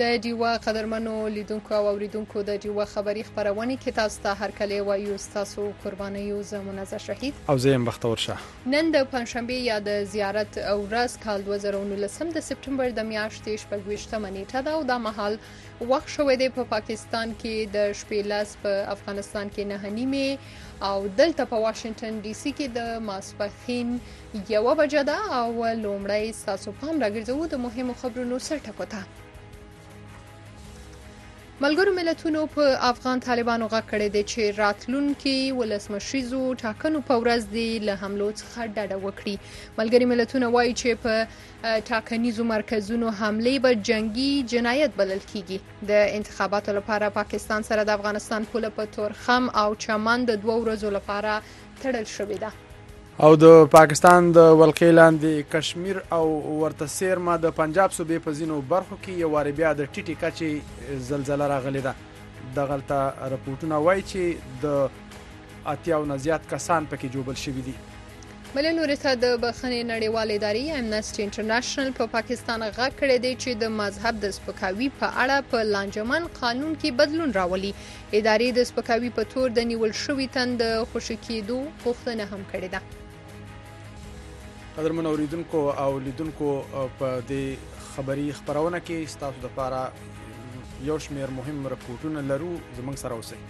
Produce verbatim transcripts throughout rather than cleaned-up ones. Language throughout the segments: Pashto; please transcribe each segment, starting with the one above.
د ډیوا قدرمنو لیدونکو او اوریدونکو د ډیوا خبری خبرونه کې تاسو ته هر کله وایو تاسو قرباني او زمونږ شهید او زم بختور شه. نن د پنځشنبه یا د زیارت او ورځ کال دوه زره ونولس د سپټمبر د میاشتې شپږویشتمه نیټه ده او د محل وخت شوې ده په پاکستان کې د شپې لاس په افغانستان کې نه نیمه او دلته په واشنگټن ډي سي کې د ماسپخین یو بجه ده او لومړی تاسو پام راګرځو د مهمو خبرونو سرټکو ته. ملګرو ملتونو په افغان طالبانو غږ کړی دی چې راتلونکي ولسمشریزو ټاکنو په ورځ دی له حملو څخه ډډه وکړي. ملګري ملتونه وایي چې په ټاکنیزو مرکزونو حملې به جنگي جنایت بلل کیږي. د انتخاباتو لپاره پاکستان سره د افغانستان پوله په تورخم او چمن د دوه ورځو لپاره تړل شوې ده. او د پاکستان د ولقې لاندې کشمیر او ورته سیرما د پنجاب صوبې په ځینو برخو کې یو واری بیا د ټیټي کچې زلزلہ راغلې ده. د غلطه راپورټونه وایي چې د اتیاو نه زیات کسان پکې جوړل شوي دي. بلې لوري ته د بخښنې نړیوالې ادارې امنسټي انټرنیشنل په پاکستان غږ کړی دی چې د مذهب د سپکاوي په اړه په لانجمن قانون کې بدلون راولي. ادارې د سپکاوي په تور د نیول شوي تن د خوشي کېدو غوښتنه هم کړې ده. قدرمن اوریدونکو او لیدونکو په دې خبری خبرونه کې ستاسو لپاره یو شمېر مهم راپورټونه لرو. زموږ سره اوسئ.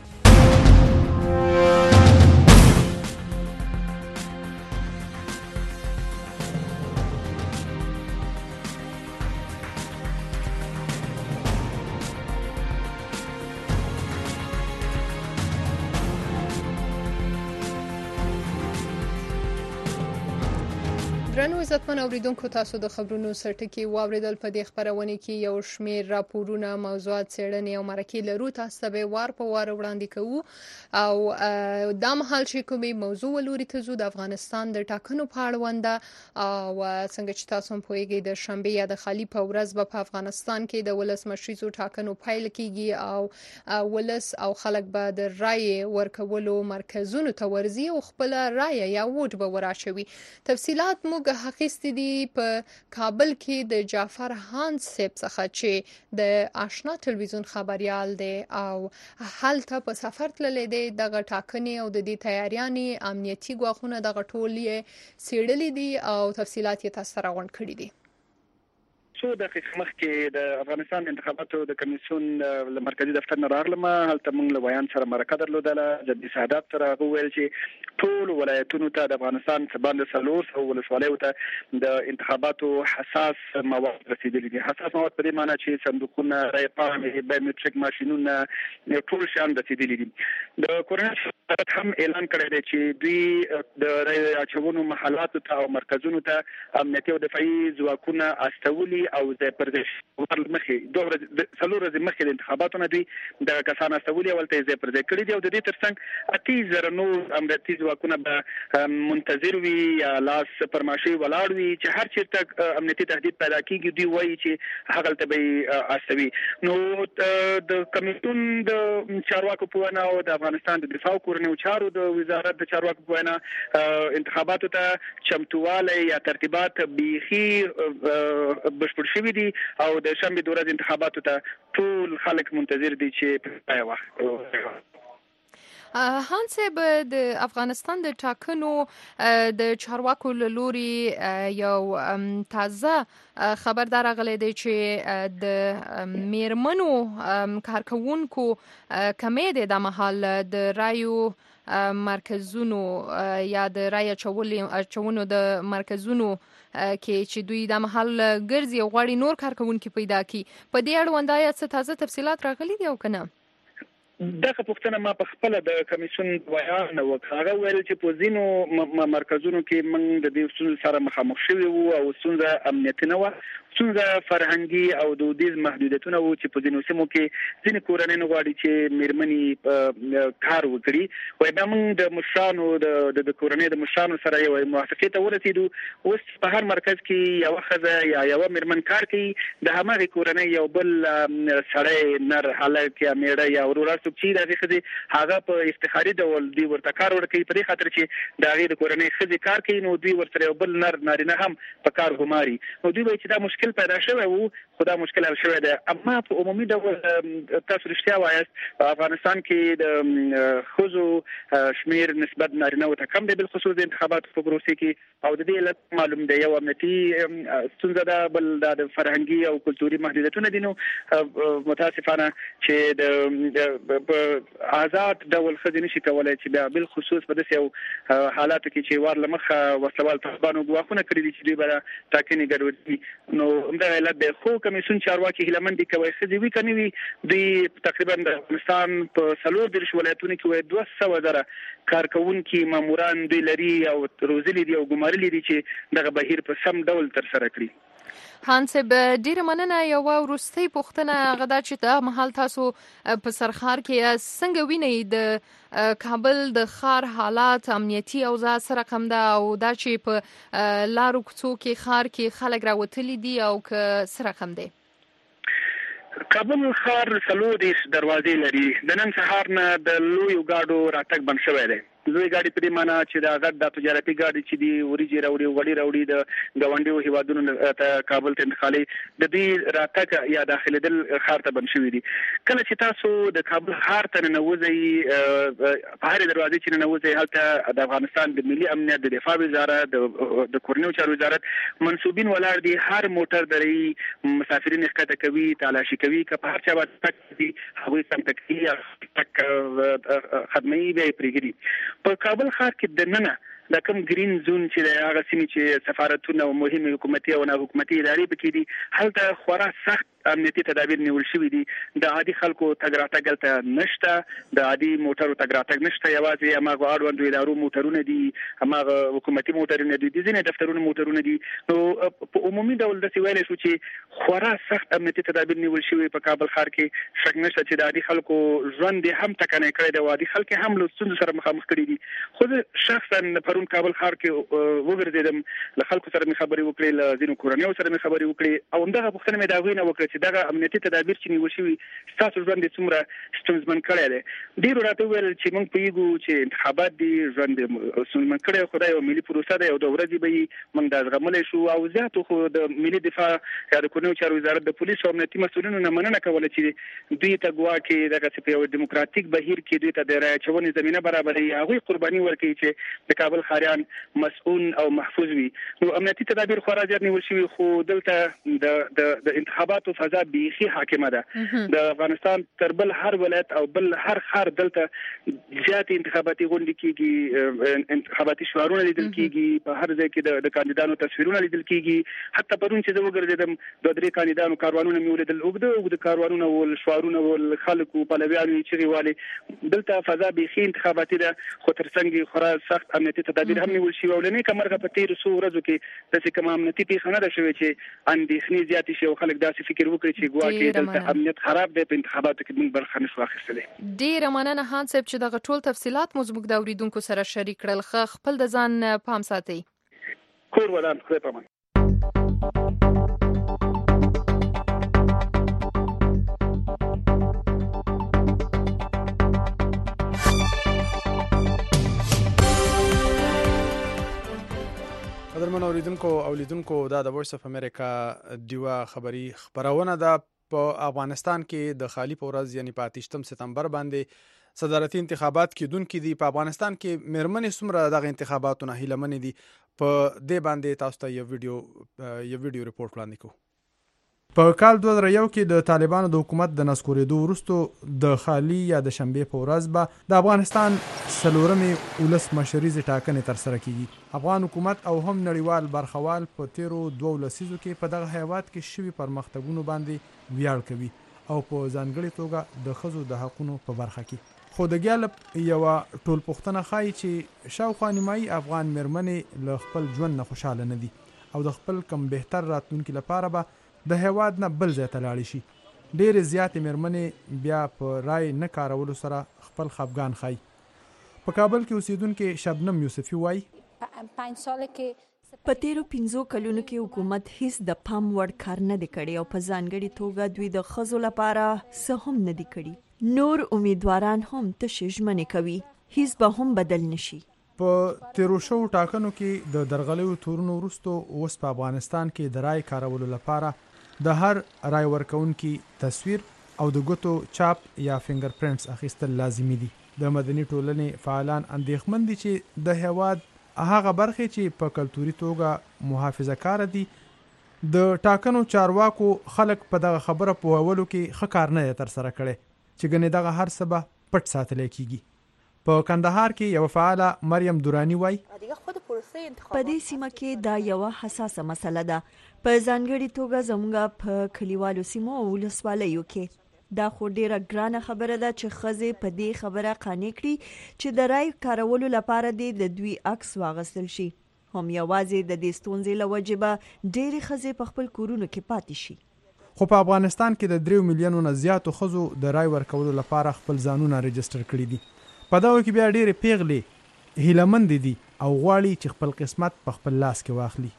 درنو عزتمن اوریدونکو تاسو د خبرونو سرټکی واوریدل. په دې خبرونه کې یو شمېر راپورونه موضوعات څېړنې او مرکې لرو. تاسو به وار په وار وړاندې کوو او دا مهال چې کومې موضوع ولوري ته زو د افغانستان د ټاکنو په اړه او څنګه چې تاسو هم پوهیږئ د شنبه یا د خالی په ورځ به په افغانستان کې د ولسمشریزو ټاکنو پیل کیږي او ولس او خلک به د رائے ورکولو مرکزونو ته ورځي او خپل رائے یا ووټ به وراشوي. تفصيلات موږ حقیقت دي په کابل کې د جعفر هانس صاحب څخه چې د آشنا ټلویزیون خبريال دی او هلته په سفر تللی دی. دغه ټاکنې او د دې تیاریانې امنیتي ګواښونه دغه ټول یې څېړلي دي او تفصيلات یې تاسو سره غونډ کړي دي. څو دقیقې مخکې د افغانستان انتخاباتو د کمیسیون له مرکزی دفتر نه راغلم. هلته موږ له ویان سره مرکه درلودله. جدي سعادت سره وویل چې ټول ولایتونو ته د افغانستان څخه څلور سوه ولسوالیو ته د انتخاباتو حساس مواد رسیدلي دي. حساس مواد په دې معنی چې صندوقونه، رای پاڼې، بایومټریک ماشینونه ټول شیان رسیدلي دي. د کورنۍ وزارت هم اعلان کړی دی چې دوی د رای اچونو محلاتو ته او مرکزونو ته امنیتي او دفاعي ځواکونه استولي او د پردیش مخې دوه ورځې څلور ورځې مخکې د انتخاباتو نه دوی د کسان استولي او ته یې پردې کړي دي او د دې ترڅنګ اتي زره نور امنیتي ځواکونه به منتظر وي یا لاس پرماشي ولاړ وي چې هر چیرته امنیتي تهدید پیدا کیږي دوی وایي چې هغه ته به استوي. نو د کمیسیون د چارواکو په وینا او د افغانستان د دفاع او کورنیو چارو د وزارت د چارواکو په وینا انتخاباتو ته چمتوالی یا ترتیبات بیخي بشپړ شوي دي او د شنبې د ورځې انتخاباتو ته ټول خلک منتظر دي چې په پای وخت. هانس صاحب د افغانستان د ټاکنو د چارواکو له لوري یو تازه خبردار غلې دی چې د میرمنو کارکونکو کمیټه د محل د رایو مرکزونو یا د رای اچونو د مرکزونو کې چې دوی د محل ګرځي او غواړي نور کارکونکو پیدا کړي. په دې اړوند آیا څه تازه تفصيلات راغلي دي او کنه؟ دغه پوښتنه ما په خپل د کمیسیون ویان وکړه. هغه ویل چې په ځینو مرکزونو کې موږ د دې ستونزو سره مخامخ شوي وو او ستونزه امنیتي نه وه، ستونزه فرهنګي او دودیز محدودیتونه وو چې په ځینو سیمو کې ځینې کورنۍ نه غواړي چې میرمنې کار وکړي. وایي بیا موږ د مشرانو د کورنۍ د مشرانو سره یو موافقې ته ورسېدو. اوس په هر مرکز کې یوه ښځه یا یوه میرمن کار کوي، د همغې کورنۍ یو بل سړی، نر، هلک یا میړه یا ورور څوک چې دغه خدي هغه په افتخاري ډول دی ورته کار ورکوي په دې خاطر چې دغه د کورنۍ خدي کار کوي نو دوی ورسره بل نر نارینه هم په کار ګماري نو دوی چې دا مشکل پیدا شوی وو خو دا مشکل حل شوی دی اما په عمومي ډول تاسو رښتیا وایاست په افغانستان کې د خزو شمیر نسبت نارینه او ته کم دی بل خصوص د انتخاباتو په پروسې کې او د دې علت معلوم دی یو امنیتي ستونزه ده بل د فرهنګي او کلتوري محدودیتونه دي نو متاسفانه چې د آزاد ډول خدي نشي کولای چې بیا بل خصوص په داسې حالاتو کې چې وار لمخه وسوال طالبانو غواخونه کړی دي چې دوی به ټاکنې ګډوډي نو همدا علت د خو کمیسیون چارواکي هیلمن دي کوي خدي وی کني وي دوی تقریبا د افغانستان په څلور دیرش ولایتونو کې وایي دوه سوه زره کارکونکي ماموران دوی لري او روزلي دي او ګمارلي دي چې دغه بهیر په سم ډول تر سره کړي هانسب ډیره مننه یو وروستۍ پوښتنه غدا چې د محل تاسو په سرخار کې څنګه وینئ د کابل د خار حالات امنیتي اوضاع سره کم ده او دا چې په لارو کوڅو کې خار کې خلک راوتلي دي او که سره کم دي کابل خار څلور دیرش دروازې لري د نن سهار نه د لویو گاډو راتګ بند شوی دی لوی ګاډي په دې معنی چې دا غټ د تجارتي ګاډي چې دی وريجي راوړي وړي راوړي د غونډیو هیوادونو ته کابل ته انتقالي د دې راتګ یا داخله دل خار ته بند شوی دي کله چې تاسو د کابل خار ته ننوځي په هر دروازې چې ننوځي هلته د افغانستان د ملي امنیت د دفاع وزارت د کورنیو چارو وزارت منسوبین ولاړ دي هر موټر دري مسافرین ښکته کوي تلاشي کوي که په هر چا باندې دي هغه سم تکي تک خدمي به پریګري په کابل ښار کې د ننه د کوم گرین زون چې د هغه سیمې چې سفارتونه او مهمه حکومتي او نه حکومتي ادارې پکې دي هلته خورا سخت امنیتي تدابیر نیول شوي دي د عادي خلکو تګ راتګ هلته نشته د عادي موټرو تګ راتګ نشته یوازې هماغه اړوندو ادارو موټرونه دي هماغه حکومتي موټرونه دي د ځینې دفترونو موټرونه دي نو په عمومي ډول داسې ویلی شو چې خورا سخت امنیتي تدابیر نیول شوي په کابل ښار کې شک نشته چې د عادي خلکو ژوند هم ټکنی کړی دی او عادي خلک هم له ستونزو سره مخامخ کړي دي خو زه شخصا پرون کابل ښار کې وګرځېدم له خلکو سره مې خبرې وکړې له ځینو کورنیو سره مې خبرې وکړې او همدغه پوښتنه مې د هغوی نه وکړه چې دغه امنیتي تدابیر چې نیول شوي ستاسو ژوند یې څومره ستونزمن کړی دی ډېرو راته وویل چې موږ پوهېږو چې انتخابات دي ژوند یې ستونزمن کړی خو دا یو ملي پروسه ده او د ورځې به یې موږ دا زغملی شو او زیاتو خو د ملي دفاع یا د کورنیو چارو وزارت د پولیسو او امنیتي مسؤلینو نه مننه کوله چې دوی ته ګواکې دغسې په یو ډیموکراتیک بهیر کې دوی ته د رایې اچونې زمینه برابروي هغوی قرباني ورکوي چې د کابل ښاریان مسؤول او محفوظ وي نو امنیتي تدابیر خورا زیات نیول شوي خو دلته د د د انتخاباتو فضا بیخي حاکمه ده د افغانستان تر بل هر ولایت او بل هر ښار دلته زیات انتخاباتي غونډې کېږي انتخاباتي شعارونه لیدل کېږي په هر ځای کې د کاندیدانو تصویرونه لیدل کېږي حتی پرون چې زه وګرځېدم دوه درې کاندیدانو کاروانونه مې ولیدل اوږده اوږده کاروانونه ول شعارونه ول خلکو پلویانو یې چغې والې دلته فضا بیخي انتخاباتي ده خو تر څنګ خورا سخت امنیتي تدابیر هم نیول شوي او له نیکه مرغه په تېرو څو ورځو کې داسې کومه امنیتي پېښه نه ده شوې چې اندېښنې زیاتې شي او خلک داسې فکر وکړي چې ګواکې دلته امنیت خراب دی په انتخاباتو کې موږ برخه نشو اخیستلی ډېره مننه خان صاحب چې دغه ټول تفصیلات مو زموږ د اورېدونکو سره شریک کړل ښه خپل د ځان پام ساتئ کور ودان خدای په امان قدرمن اوریدونکو او لیدونکو دا د وایس اف امریکا دیوا خبری خبرونه ده په افغانستان کې د خالی په ورځ یعنی په اتم سپتمبر باندې صدارتي انتخابات کېدونکي دي په افغانستان کې مېرمنې څومره دغه انتخاباتونه هیلمنې دي په دې باندې تاسو ته یو ویډیو یو ویډیو ریپورت وړاندې کوو په کال دوه زره یو کې د طالبانو د حکومت د نسکورېدو وروسته د خالی یا د شنبې په ورځ به د افغانستان څلورمې ولس مشریزې ټاکنې ترسره کیږي افغان حکومت او هم نړیوال برخوال په تیرو دوه لسیزو کې په دغه هیواد کې شوي پرمختګونو باندې ویاړ کوي او په ځانګړې توګه د ښځو د حقونو په برخه کې خو د ګالب یوه ټولپوښتنه ښایي چې شاوخوا نیمایي افغان مېرمنې له خپل ژوند نه خوشحاله نه دي او د خپل کم بهتر راتلونکي لپاره به د هیواد نه بل ځای ته لاړې شي ډېرې زیاتې مېرمنې بیا په رای نه کارولو سره خپل خفګان ښایي په کابل کې اوسیدونکې شبنم یوسفي وایي په تیرو پنځو کلونو کې حکومت هیڅ د پام وړ کار نه دی کړی او په ځانګړې توګه دوی د ښځو لپاره څه هم نه دی کړي نور امیدواران هم تشې ژمنې کوي هیڅ به هم بدل نشي. په تیرو شو ټاکنو کې د درغلیو تورونو وروسته اوس په افغانستان کې د رای کارولو لپاره د هر رای ورکونکي تصویر او د ګوتو چاپ یا فینګر پرینټس اخیستل لازمي دي. د مدني ټولنې فعالان اندېښمن دي چې د هیواد هغه برخې چې په کلتوري توګه محافظه کار دي د ټاکنو چارواکو خلک په دغه خبره پوهولو کې ښه کار نه تر سره کړي چې ګنې دغه هر څه به پټ ساتل کیږي. په کندهار کې یو فعاله مریم دورانی وای په دې سیمه کې دا یو حساسه مسله ده، په ځانګړي توګه زموږ په کلیوالو سیمو او ولسوالیو کې. دا خو ډیره ګرانه خبره ده چې ښځې په دې خبره قانع کړي چې د رای کارولو لپاره دې د دوی عکس واغستل شي. هم یوازې د دې ستونزې له وجې به ډېرې ښځې په خپل کورونو کې پاتې شي. خو په افغانستان کې د دریو میلیونو نه زیاتو ښځو د رای ورکولو لپاره خپل ځانونه رجسټر کړي دي. په دغه کې بیا ډېرې پیغلې هیلهمندې دي او غواړي چې خپل قسمت په خپل لاس کې واخلي.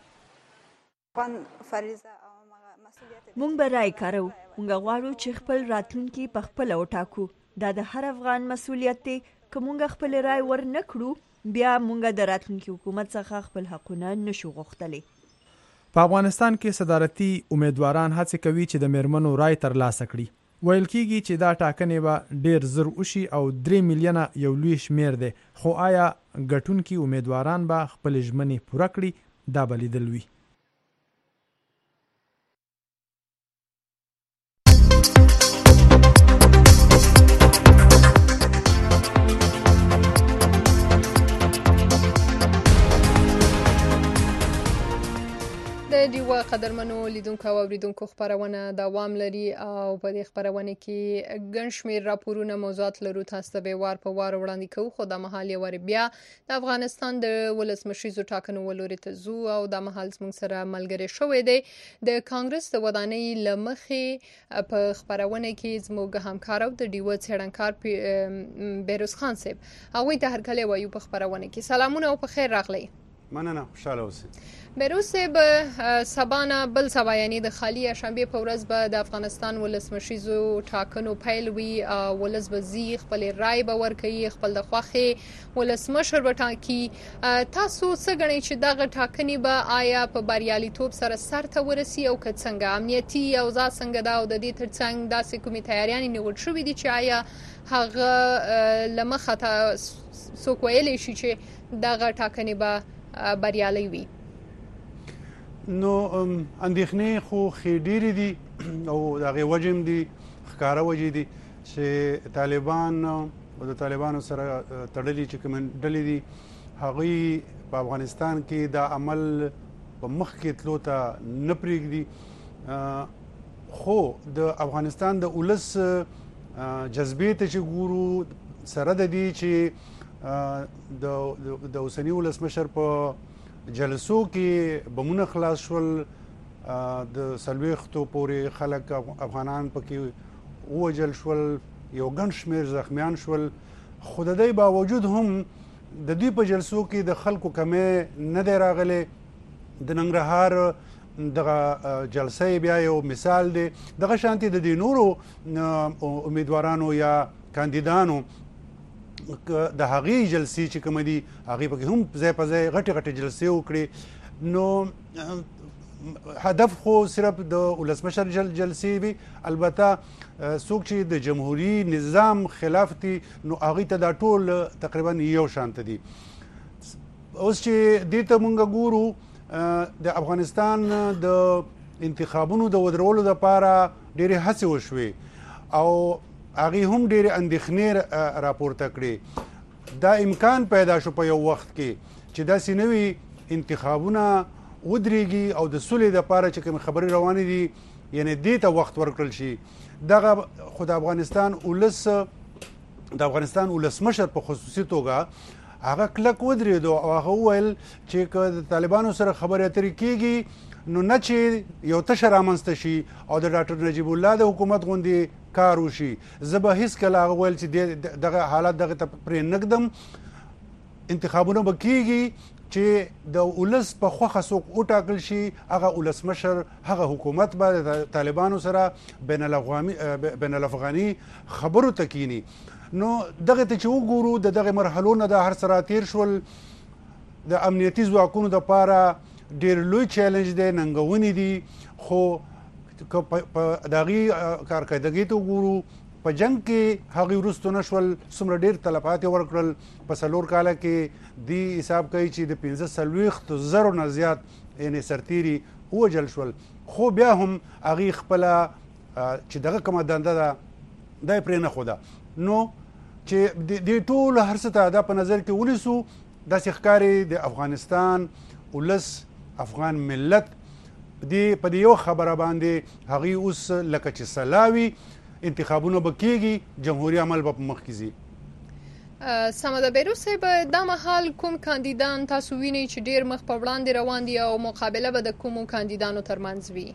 مونږ به رای کارو، مونږ غواړو چې خپل راتلونکي په خپل وټاکو. دا د هر افغان مسؤلیت دی. که مونږ خپل رای ور نه کړو بیا مونږ د راتلونکي حکومت څخه خپل حقونه نشو غوښتلی. په افغانستان کې صدارتي امیدواران هڅه کوي چې د میرمنو رای ترلاسه کړي. ویل کېږي چې دا ټاکنې به ډېر زر وشي او درې میلیونه یو لوی شمیر دی، خو آیا ګټونکي امیدواران به خپل ژمنې پوره کړي؟ دا به لیدل وي. د دیوه قدرمنو لیدونکو او اوریدونکو خبرونه دوام لري او په دې خبرونه کې ګڼ شمېر راپورونه موضوعات لرو. تاسو ته به وار په وار وړاندې کوو، خو د مهال یو بیا د افغانستان د ولسمشریزو ټاکنو ولوري ته ځو او د مهال زموږ سره ملګری شوی دی د کانګرس د ودانۍ له مخې په خبرونه کې زموږ همکار او د دیوه څېړنکار بیروز خان صاحب. هغوی ته هرکلی وایو په خبرونه کې. سلامونه او په خیر راغلی. مننه، خوشاله اوسئ. بیروز صاحب، سبا نه بل سبا یعنی د خالی شنبه په ورځ به د افغانستان ولسمشریزو ټاکنو پیل وي. ولس به زی خپل رای به ورکوي، خپل د خوښې ولسمشر به ټاکي. تاسو څه ګڼئ چې دغه ټاکنې به آیا په بریالیتوب سره سرته ورسي او که څنګه امنیتي اوضاع څنګه ده او د دې ترڅنګ داسې کومې تیاریانې نیول شوې دي چې آیا هغه له مخه څوک ویلی شي چې دغه ټاکنې به بریالۍ وي؟ نو اندېښنې خو ښې ډېرې دي او د هغې وجې هم دي، ښکاره وجې دي چې طالبان او د طالبانو سره تړلي چې کومې ډلې دي هغوی په افغانستان کې دا عمل په مخکې تلو ته نه پرېږدي. خو د افغانستان د ولس جذبې ته چې ګورو سره د دې چې د اوسني ولسمشر په جلسو کې بمونه خلاص شول، د څلوېښتو پورې خلک افغانان پکې ووژل شول، یو ګڼ شمېر زخمیان شول. خو د دې باوجود هم د دوی په جلسو کې د خلکو کمی نه دی راغلی. د ننګرهار دغه جلسه بیا یو مثال دی. دغه شانتې د دې نورو امیدوارانو یا کاندیدانو د هغې جلسې چې کومه دي هغې پکې هم ځای په ځای غټې غټې جلسې وکړې. نو هدف خو صرف د ولسمشر جلسې وي. البته څوک چې د جمهوري نظام خلاف دي نو هغوی ته دا ټول تقریبا یو شانته دي. اوس چې دې ته مونږ ګورو د افغانستان د انتخابونو د ودرولو دپاره ډېرې هڅې وشوې او هغې هم ډېرې اندېښنې راپورته کړې. دا امکان پیدا شو په یو وخت کې چې داسې نوي انتخابونه ودرېږي او د سولې دپاره چې کومې خبرې روانې دي یعنې دې ته وخت ورکړل شي. دغه خو د افغانستان ولس د افغانستان ولسمشر په خصوصي توګه هغه کلک ودرېدو او هغه وویل چې که د طالبانو سره خبرې اترې کېږي نو نه چې یو تشه رامنځته شي او د ډاکټر نجیب الله د حکومت غوندې کار وشي. زه به هېڅکله هغه ویل چې دغه حالت دغه ته پرې نه ږدم. انتخابونه به کېږي چې د ولس په خوخه څوک وټاکل شي هغه ولسمشر هغه حکومت به د طالبانو سره بین الافغاني بین الافغاني خبرو تکینی. نو دغه ته چې وګورو د دغه مرحلو نه د هر سره تیر شول د امنیتي ځواکونو د پاره ډیر لوی چیلنج دی، ننګونې دي، خو په دغه کارکردګي ته وګورو په جنگ کې هغه وروسته نشول څومره ډیر تلفات ورکړل. په څلور کاله کې دی حساب کوي چې د پنځه څلوېښت زرو نه زیات یعنې سرتیري ووژل شول، خو بیا هم هغې خپله چې دغه کومه دنده ده دا یې پرې نه ښوده. نو چې دې ټولو هر څه ته دا په نظر کې ونیسو، داسې ښکاري د افغانستان ولس افغان ملت دې په دې یو خبره باندې هغې اوس لکه چې سلاوي انتخابونه به کېږي، جمهوري عمل به په مخکې ځي. سمه ده. بیروز صاحب دا مهال کوم کاندیدان تاسو وینئ چې ډیر مخ په وړاندې روان دي او مقابله به د کومو کاندیدانو ترمنځ وي؟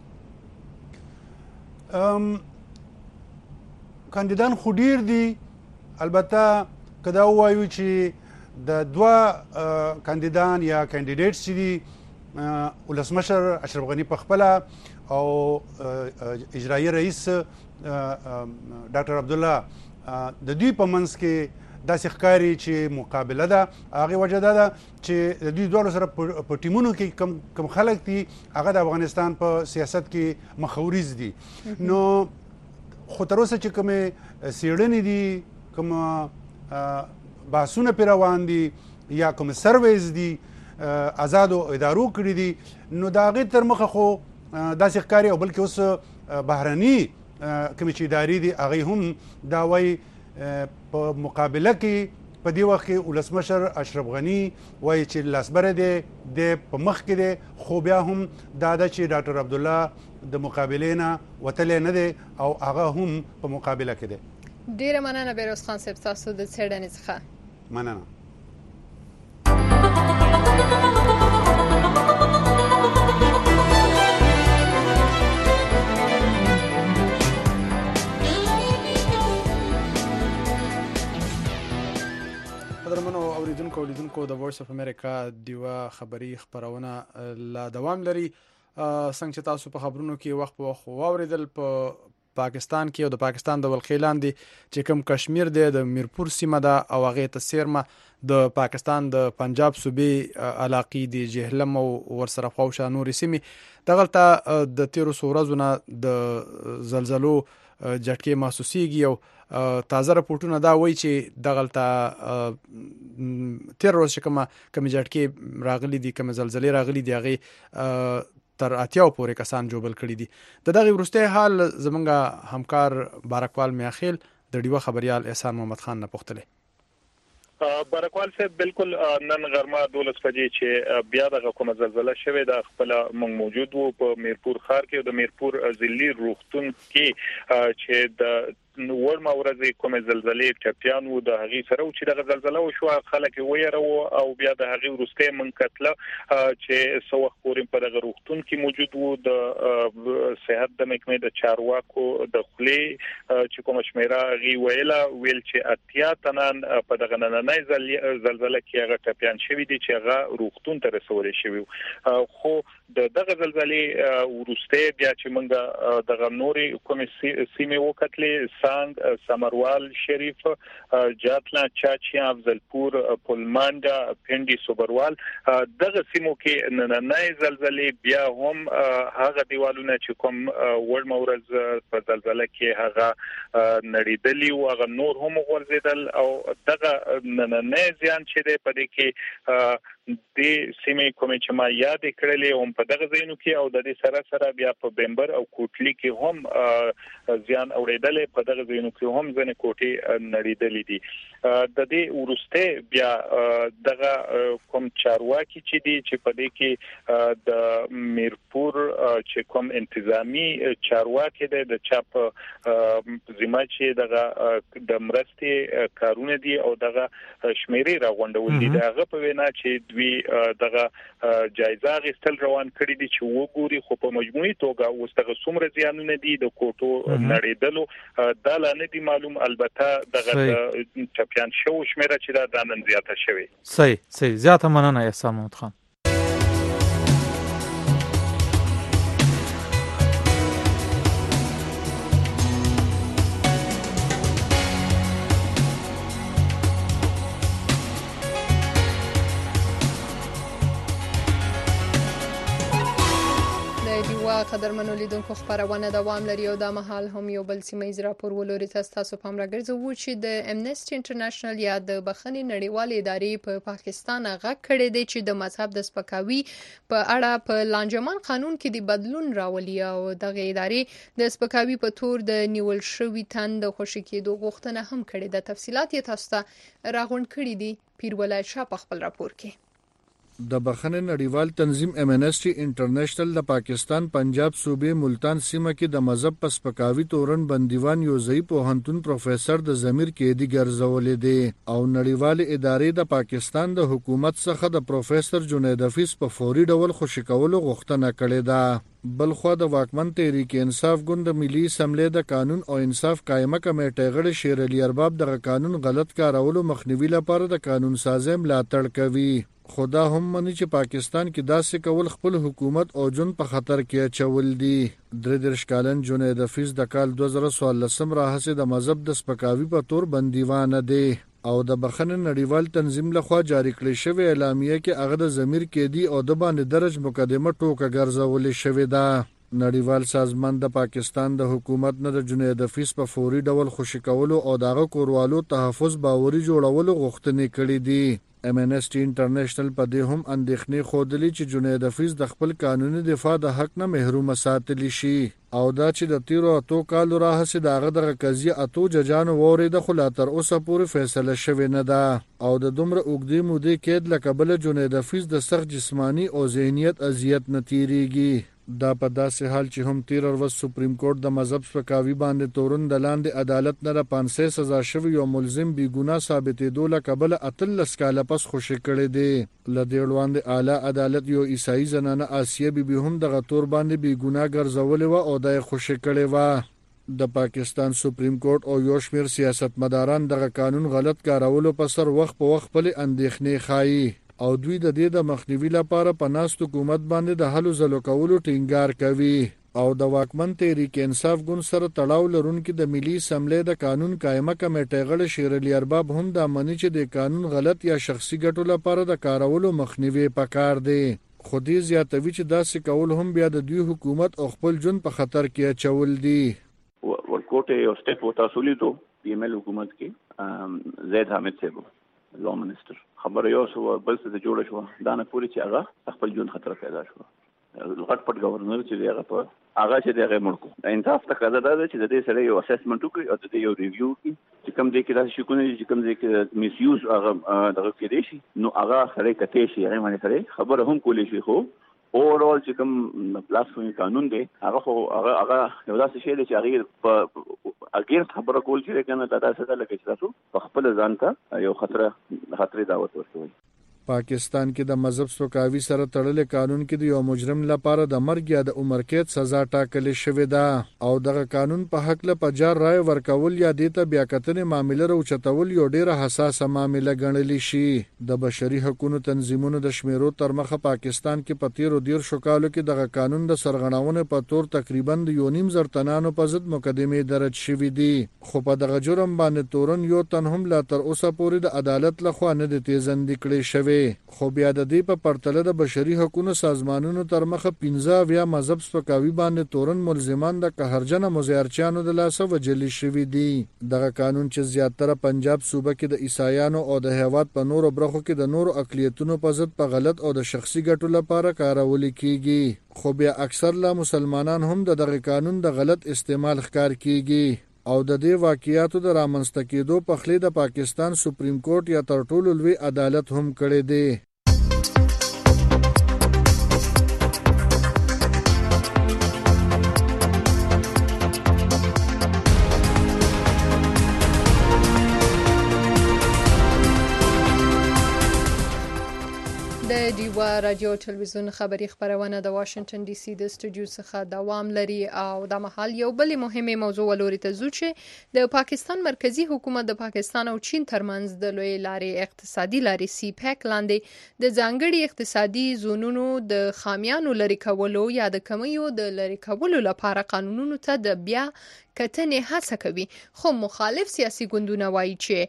کاندیدان خو ډیر دي، البته که دا ووایو چې د دوه کاندیدان یا کاندیډیټس چې دي ولسمشر اشرف غني په خپله او اجرایي رئیس ډاکټر عبدالله د دوی په منځ کې داسې ښکاري چې مقابله ده. هغې وجه دا ده چې د دوی دواړو سره په ټیمونو کې کم کم خلک دي هغه د افغانستان په سیاست کې مخوریز دي. نو خو تر اوسه چې کومې څېړنې دي، کوم بحثونه پرې روان دي یا کوم سرویز دي آزادو ادارو کړي دي، نو د هغې تر مخه خو داسې ښکاري. او بلکې اوس بهرني کومې چې ادارې دي هغې هم دا وایي په مقابله کې په دې وخت کې ولسمشر اشرف غني وایي چې لاسبره دی د په مخ کې دی، خو بیا هم دا ده چې ډاکټر عبدالله د مقابلې نه وتلی نه دی او هغه هم په مقابله کې دی. ډیره مننه بیروز خان صاحب تاسو د څېړنې څخه. مننه. قدرمنو اوریدونکو اولیدونکو د وایس اف امریکا دیوه خبری خبرونه لا دوام لري. څنګه چې تاسو په خبرونو کې وخت په وخت واوریدل، په پاکستان کې او د پاکستان د ولخې لاندې چې کوم کشمیر دی د میرپور سیمه ده او هغې ته څیرمه د پاکستان د پنجاب صوبې علاقې د جهلم او ورسره خواوشا نورې سیمې دغلته د تیرو څو ورځو نه د زلزلو جټکې محسوسیږي او تازه راپورټونه دا وایي چې دغلته تیر ورځ چې کومه کومې جټکې راغلي دي، کومې زلزلې راغلي دي، هغې تر اتیاو پورې کسان جوبل کړي دي. د دغه وروستی حال زمونږ همکار بارکوال میاخیل د ډیوه خبریال احسان محمد خان نه پوښتلی. بارکوال صاحب بالکل نن غرمه دولس بجې چې بیا دغه کومه زلزله شوې ده خپله موږ موجود وو په میرپور ښار کې، د میرپور ضلعي روغتون کې چې د وړ مورځې کومه زلزلې ټپیان وو د هغې سره چې دغه زلزله وشوه خلک یې ویروه او بیا د هغې وروستی موږ کتله چې څه وخت پورې په دغه روغتون کې موجود وو. د صحت د محکمې د چارواکو د خولې چې کومه شمېره هغې ویله ویل چې اتیا تنان په دغه نننۍ زلزله کې هغه ټپیان شوي دي چې هغه روغتون ته رسولی شوي وو. خو د دغه زلزلې وروستی بیا چې موږ دغه نورې کومې سیمې وکتلې، سانگ، سمروال شریف، جاتلا، چاچیا، افضلپور، پولمانډا، پنډي، صبروال، دغه سیمو کې نننۍ زلزلې بیا هم هغه دیوالونه چې کوم وړ مورز په زلزله کې هغه نړیدلي او هغه نور هم غورځېدل او دغه نننۍ زیان چې دی په دې کې د سیمې کومې چې ما یادې کړلې هم په دغه ځایونو کې او د دې سره سره بیا په بمبر او کوټلي کې هم زیان اورېدلې، په دغه ځایونو کې هم ځینې کوټې نړېدلې دي. د دې وروستی بیا دغه کوم چارواکي چې دي چې په دې کې د میرپور چې کوم انتظامی چارواکي دی د چا په ذمه چې دغه د مرستې کارونه دي او دغه شمیرې راغونډول دي، د هغه په وینا چې دوی دغه جایزه غوښتل روان کړی دي چې وګوري، خو په مجموعي توګه اوس دغه څومره زیانونه دي د کوټو نړیدلو دا لا نه دي معلوم. البته دغه چمپیون شو شمیره چې دا نن زیاته شوی. صحیح صحیح زیاته مننه احسان محمد خان. قدرمنو لیدونکو خبرونه دوام لري او د مهال هم یو بل سیمه راپور ولوري تاسو پام راګرځو چې د امنیسټي انټرنیشنل یا د بخښنې نړیوال ادارې په پا پاکستان غږ کړی دی چې د مذهب د سپکاوي په اړه په لانجمن قانون کې د بدلون راولي او دغه ادارې د سپکاوي په تور د نیول شوی تن د خوشی کېدو غوښتنه هم کړې ده. تفصيلات یې تاسو ته راغونډ کړي دي پیر ولایت شاه په خپل راپور کې. د بخښنې نړیوال تنظیم امنیسټي انټرنیشنل د پاکستان پنجاب صوبې ملتان سیمه کې د مذهب په سپکاوي تورن بندیوان یوزئی پوهنتون پروفیسور د ضمیر قیدی ګرځولې دي او نړیوال ادارې د پاکستان د حکومت څخه د پروفیسور جنید حفیظ په فوري ډول خوشی کولو غوښتنه کړې ده. بلخوا د واکمن تحریک انصاف ګوند ملي اسمبلی د قانون او انصاف قائمه کمیټې غړي شیر علي ارباب د قانون غلط کارولو مخنیوي لپاره د قانون سازي ملاتړ کوي. خدا هم مني چې پاکستان کې داسې کول خپل حکومت او جون په خطر کې اچول دي. درې دېرش کالن جنید حفیظ د کال دوه زره څوارلسم راهیسې د مذهب د سپکاوي په تور بندیوانه دی او د بخښنې نړیوال تنظیم لخوا جاری کړې شوې اعلامیه کې هغه د ضمیر قیدی او د باندې درج مقدمه ټوکه ګرځولې شوې ده. نړیوال سازمان د پاکستان د حکومت نه د جنید حفیظ په فوري ډول خوشی کولو او دغه کوروالو تحفظ باوري جوړولو غوښتنې کړې دي. امنیسټي انټرنیشنل په دې هم اندېښنې خوده چې جنید حفیظ د خپل قانوني دفاع د حق نه محروم ساتلی شي او دا چې د تیرو اتو کالو راهیسې دغه دغه قضیه اتو ججانو وورېده خو لا تر اوسه پورې فیصله شوې نه ده او د دومره اوږدې مودې قید له کبله جنید حفیظ د سخت جسمانی او ذهنیت اذیت نه تیریږي. دا په داسې حال چې هم تیر ورځ سپریم کورټ د مذهب سپکاوي باندې تورن د لاندې عدالت نه د پانسه سزا شوی یو ملزم بی ګناه ثابتېدو له کبله اتلس کاله پس خوشی کړی دی. له دې وړاندې اعلی عدالت یو عیسائی زنانه آسیه بی بی هم دغه تور باندې بی ګناه ګرځولې و او د خوشی کړی و. د پاکستان سپریم کورټ او یو شمېر سیاستمداران دغه قانون غلط کارولو په سر وخت په وخت خپل اندېښنې ښایي او دوی د دې د مخنیوي لپاره په ناست حکومت باندې د حل زلو کولو ټینګار کوي او د واکمن تحریک انصاف ګوند سره تړاو لرونکي د ملي اسمبلی د قانون قائمه کمیټې غړي شیر علي ارباب هم د منی چې د قانون غلط یا شخصي ګټو لپاره د کارولو مخنیوي پکار دی. خو دې زیاتوي چې داسې کول هم بیا د دوی حکومت او خپل جون په خطر کې اچول دي. ورکوټ یو سټیپ وتا سولیدو پی ایم ایل حکومت کې زید حامد صاحب لو منسٹر خبر یو سو بل څه جوړ شو دا نه پوری چې هغه خپل جون خطر پیدا شو. غټ پټ گورنر چې هغه په هغه چې دغه ملک انصاف تقاضا ده چې د دې سره یو اسسمنت وکړي او د دې یو ریویو وکړي چې کوم دې کې دا شي کوي چې کوم دې کې میس یوز هغه دغه کې دي شي نو هغه سره کته شي هغه باندې سره خبره هم کولې شي. خو اورال چې کوم پلاسفورم قانون دی هغه خو هغه هغه یو داسې شی دی چې هغه په اګیر خبره کول چې کنه دا داسې ده لکه چې تاسو په خپل ځان ته یو خطر خطرې دعوت ورکوي. پاکستان کې د مذهب سپکاوي سره تړلې قانون کې د یو مجرم لپاره د مرګ یا د عمر قید سزا ټاکلې شوې ده او دغه قانون په حق له پجار رائے ورکول یا د ته بیا کتنې معاملې راوچتول یو ډیره حساسه معاملې ګڼل شي. د بشري حقوقو تنظیمونو د شمیرو تر مخه پاکستان کې په تیرو ډیر شکالو کې دغه قانون د سرغړاونې په تور تقریبا د یو نیم زر تنانو په ضد مقدمې درج شوې دي خو په دغه جرم باندې تورن یو تن هم لا تر اوسه پورې د عدالت لخوا نه د تیزند کړي شوی. خو بیا د دې په پرتله د بشري حقوقو سازمانونو تر مخه پنځه بیا مذهب سپکاوي باندې تورن ملزمان د قهرجن مزیارچیانو د لاسه وجلی شوی دي. دغه قانون چې زیاتره پنجاب صوبه کې د عیسایانو او د هیواد په نورو برخو کې د نورو اقلیتونو په ضد په غلط او د شخصي ګټو لپاره کارول کیږي خو بیا اکثر لا مسلمانان هم د دغه قانون د غلط استعمال ښکار کیږي او د دې واقعیاتو د رامنځته کېدو په خلی د پاکستان سپریم کورټ یا تر ټولو لوی عدالت هم کړی دی. د رادیو ټلویزیون خبری خبرونه د واشنگټن ډي سي د سټوډیو څخه دوام لري او د محل یو بل مهمه موضوع ولوري ته زو چې د پاکستان مرکزی حکومت د پاکستان او چین ترمنځ د لوی لارې اقتصادي لارې سی پیک لاندې د ځانګړي اقتصادي زونونو د خامیانو لري کولو یا د کمیو د لري کولو لپاره قانونونو ته د بیا کتنې هڅه کوي خو مخالف سیاسي ګوندونه وایي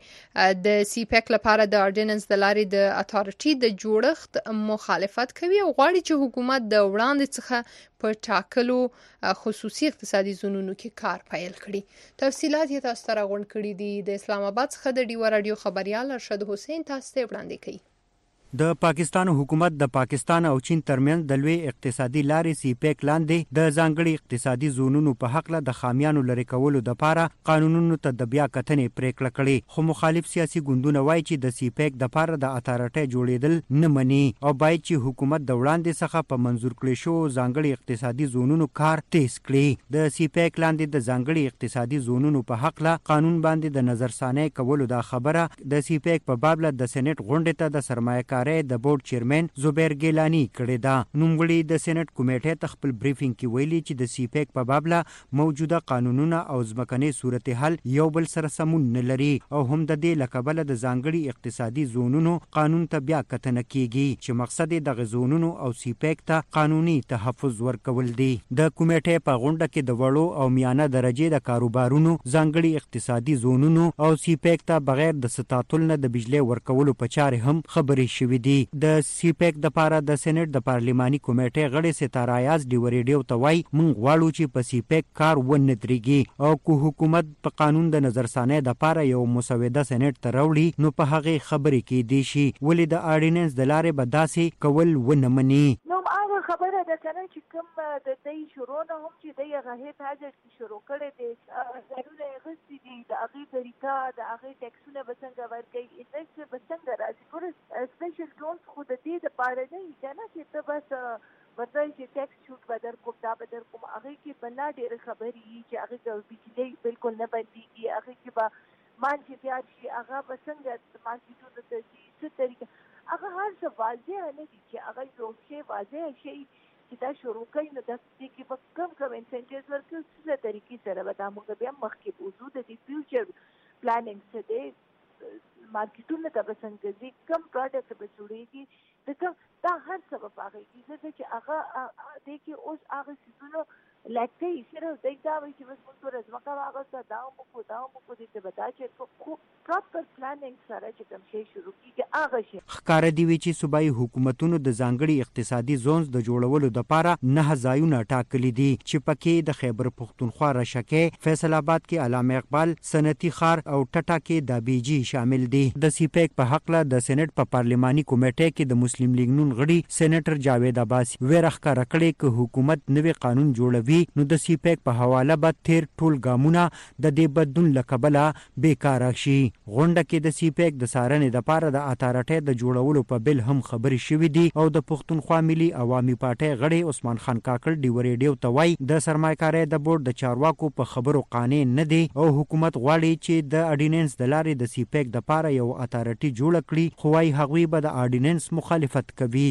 چې د سی پیک لپاره د اورډیننس د لارې د اتارټي د جوړښت مخالفت کوي او غواړي چې حکومت د وړاندې څخه په ټاکلو خصوصي اقتصادي زونونو کې کار پیل کړي. تفصیلات یې تاسو ته راغونډ کړي دي. د اسلام آباد څخه د ډیوا رادیو خبريال ارشد حسین تاسو ته وړاندې کوي. د پاکستان حکومت د پاکستان او چین ترمنځ د لوی اقتصادي لارې سی پیک لاندې د ځانګړي اقتصادي زونونو په حق له د خامیانو لري کولو د لپاره قانونونو ته د بیا کتنې پریکړه کړې خو مخالف سیاسي ګوندونه وایي چې د سی پیک د لپاره د اتارټي جوړیدل نه مني او باید چې حکومت د وړاندې څخه په منزور کړي شو ځانګړي اقتصادي زونونو کار تیز کړي. د سی پیک لاندې د ځانګړي اقتصادي زونونو په حق له قانون باندې د نظرثانه کولو د خبره د سی پیک په باب له د سېنات غونډې ته د سرمایه‌کارۍ د بورډ چیرمن زبیر ګیلانی کړی دا. نوموړي د سېنات کمیټې ته خپل بریفینګ کې ویلي چې د سی پیک په باب له موجوده قانونونه او ځمکني صورتحال یو بل سره سمون نه لري او هم د دې لکبله د ځانګړي اقتصادي زونونو قانون ته بیا کتنه کیږي چې مقصد د غزونونو او سی پیک ته قانوني تحفظ ورکول دي. د کمیټې په غونډه کې د وړو او میانه درجه د کاروبارونو ځانګړي اقتصادي زونونو او سی پیک ته بغیر د ستاتل نه د بجلی ورکولو په چارې هم خبرې شوې دي. د سی پیک د لپاره د سېنات د پارلماني کمیټې غړي ستاره ایاز ډیو ریډیو ته وایي مونږ غواړو چې په سی پیک کار ونه درېږي او کو حکومت په قانون د نظرثانه د لپاره یو مسوده سېنات ته راوړي نو په هغه خبرې کې دي شي ولې د اورډیننس د لارې به داسې کول ونه مني. نو هغه خبره ده کنه چې کوم د دې شروع نه هم چې د هغه حاجت شروع کړي دي ضروري غوښتي دي د هغه طریقه د هغه ټیکسونه به څنګه ورکړي انډیکس به څنګه راځي پر سپیشل ټونز خو د دې د پاره نه کنه چې ته بس ورته چې ټیکس شوټ بدر کوم دا بدر کوم هغه کې بنا ډېر خبري چې هغه د بجلی بالکل نه بنديږي هغه کې به مان چې بیا شي هغه به څنګه مان چې ټول د څه طریقه هغه هر څه واضح نه دي چې هغه یو شی واضح شي چې دا شروع کوي نو د دې کې په کم کم انسنټیوز ورکړي څه طریقې سره به دا موږ بیا مخکې وځو د دې فیوچر پلانینګ څه دی مارکیټونه ته به څنګه ځي کم پروډکټ به جوړېږي دا دا هر څه به په هغه کې ځکه چې هغه دې کې اوس هغه څیزونه لکه یې صرف دی دا وایي چې بس موږ ټول ځمکه واغسته دا مو کو دا مو کو دې ته به دا چې خو پراپر پلانینګ سره چې کوم شی شروع کېږي هغه شي. ښکاره دي وي چې صوبایي حکومتونو د ځانګړي اقتصادي زونز د جوړولو دپاره نهه ځایونه ټاکلي دي چې پکې د خیبر پښتونخوا رشکې فیصل آباد کې علامه اقبال صنعتي ښار او ټټا کې د بیجی شامل دي. د سی پیک په حق له د سېنات په پارلماني کمیټې کې د مسلم لیگ نون غړي سېنیټر جاوید عباسی ویره ښکاره کړې چې حکومت نوی قانون جوړوي نو د سی پیک په حواله به تیر ټول ګامونه د دې بدلون لکبله بیکاره شي. غونډه کې د سی پیک د سارنې د پاره د اتارټي د جوړولو په بل هم خبرې شوې دي او د پښتونخوا ملي عوامي پارټي غړي عثمان خان کاکړ ډیو ریډیو ته وایي د سرمایه‌کارۍ د بورډ د چارواکو په خبرو قانع نه دي او حکومت غواړي چې د اورډیننس د لارې د سی پیک د پاره یو اتارټي جوړ کړي خو وايي هغوی به د اورډیننس مخالفت کوي.